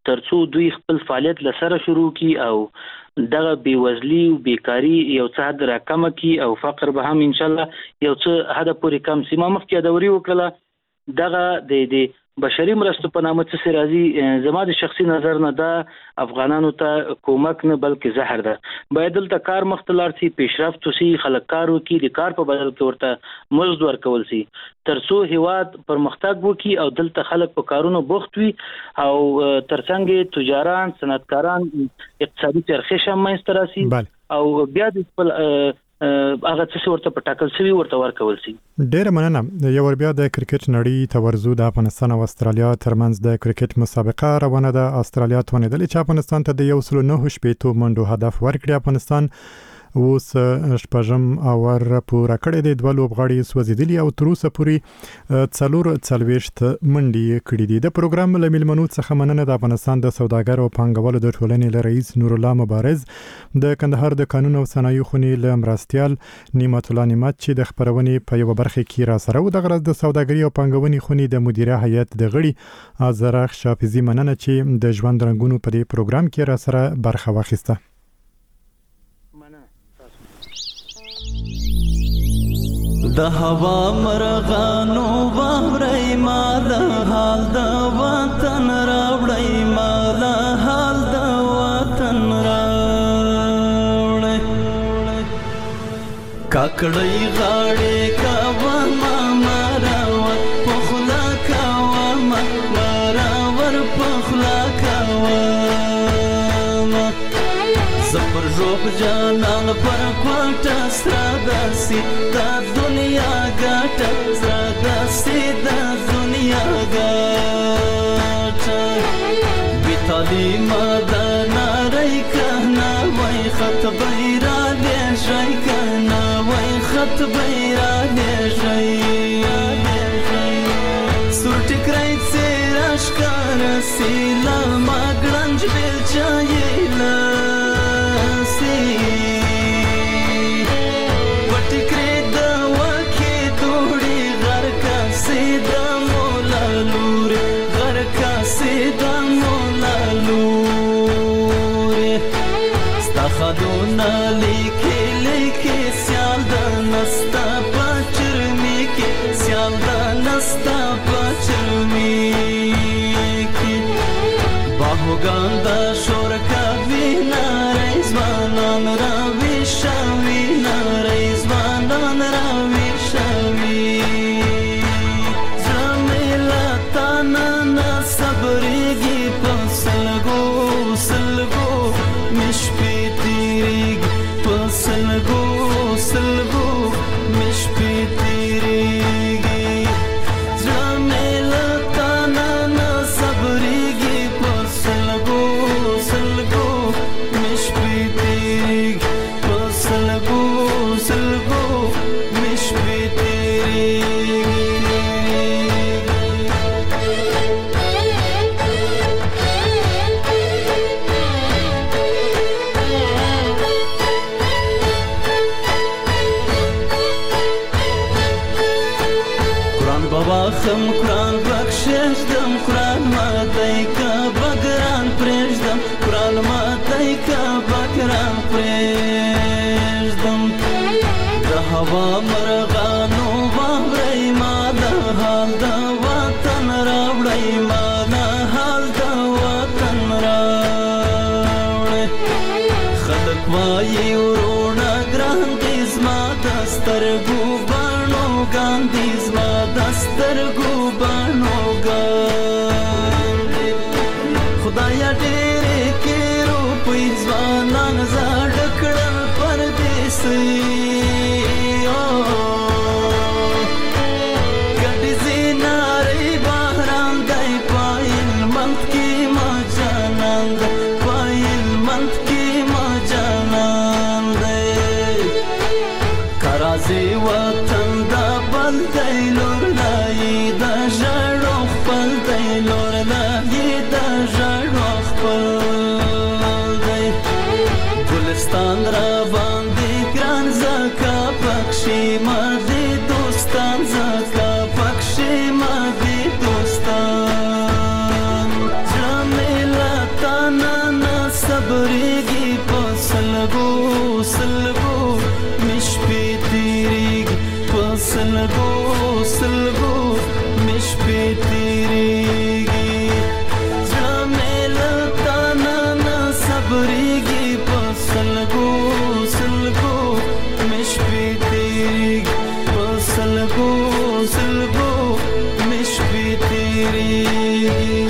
ترڅو دوی خپل فعالیت لسره شروع کی او دغه بیوزلی او بیکاری یو څه حد راکمه کی او فقر به هم ان شاء الله یو څه حد پورې کم سي. ما مخکې دوري وکړه دغه د د بشري مرستو په نامه څه راځي زما د شخصي نظر نه دا افغانانو ته کومک نه بلکې زهر ده. باید دلته کار مختلار سي، پیشرفت وسي، خلک کار وکړي، د کار په بدل کې ورته مزد ورکول سي ترڅو هیواد پرمختګ وکړي او دلته خلک په کارونو بوخت وي او ترڅنګ تجاران صنعتکاران اقتصادي چرخش هم منځته راسي او بیا د خپل هغه څه ورته په ټاکل شوی ورته ورکول شي. ډېر مننه. یو ور بیا د کرکټ نړۍ تورزو د افغانستان او استرالیا ترمنځ د کرکټ مسابقه روانه ده. استرالیا توانیدل چې افغانستان ته د یو سل نه شپېتو منډو هدف ورکړي. افغانستان اوس شپږم اور پوره کړی دی، دوه لوبغاړي سوځېدلي او تر اوسه پورې څلور څلوېښت منډې کړي دي. د پروګرام له میلمنو څخه مننه د افغانستان د سوداګرو او پانګوالو د ټولنې له رئیس نور الله مبارز، د کندهار د قانون او صنایعو خونې له مرستیال نعمت الله نعمت چې د خپرونې په یوه برخه کې را سره و. دغه ورځ د سوداګري او پانګونې خونې د مدیره هیئت د غړي آذرخ شافزي مننه چې د ژوند رنګونو په دې پروګرام کې را سره برخه واخیسته. د هوا مرغانو واوري مال حال د وطن راوړی، مال حال د وطن راوړی. کاکړی غاړي کاوه ما مراور پخلا کاوه ما مراور پخلا کاوه زپر روب جانان پر کوټه سراداسي دا دنیا ګټه سراداسي دا دنیا ګټه بیتالی مدانا رای کهنا وای خط بیرا لیشای کهنا وای خط بیرا لیشای سور ټکرای سیراش کار سیلا ماګړنج بیل چایلا خدونا لیکي لیکي سیال دا نستا پچرمی کی سیال دا نستا پچرمی کی باهوگان دا شور کوي نارای زوانان راوي شوي نارای زوانان راوي شوي زمیلا تانا صبرېږي په سلګو سلګو مشپې سلګو سلګو مش پیتریږي زمیلا تانا نه صبرېږي په سلګو سلګو مش پیتریږي په سلګو سلګو مش پیتریږي. خم قرآن بخشش دم قرآن ماتای کا بگران پریش دم قرآن ماتای کا بگران پریش دم د هوا مرغانو واوري مال حال د وطن راوړی مال حال د وطن راوړی. خلک وایي ورونه ګران دي زما د سترګو بڼو ګاندي زما دسترګو بڼو ګاندي خدایا ډېرې کې روپۍ ځوانان زاړه کړل پردیسي ګډې زینارې بهران دی پایل منت کې ما جانان دی پایل منت کې ما جانان دی کرازي وطن دا بل دی لور لای دا ژړو خپل دی لور لای دا ژړو خپل دی ګلستان را باندې ګران زکا پکشي ما دي دوستان زکا پکشي ما دي دوستان زمیلا صبرېږي په سلګو سلګو مش په تیریږي په سلګو سلګو مش په تیریږي زړه مې له تا نه نه صبرېږي په سلګو سلګو مش په تیریږي په سلګو سلګو مش په تیریږي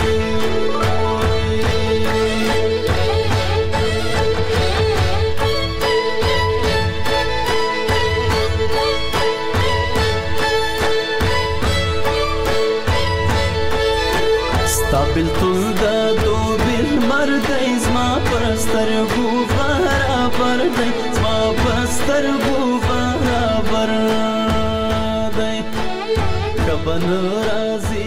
بلتون دا دو بیل مردی زما پرسترگو برابر دی زما پرسترگو برابر دی کبن رازی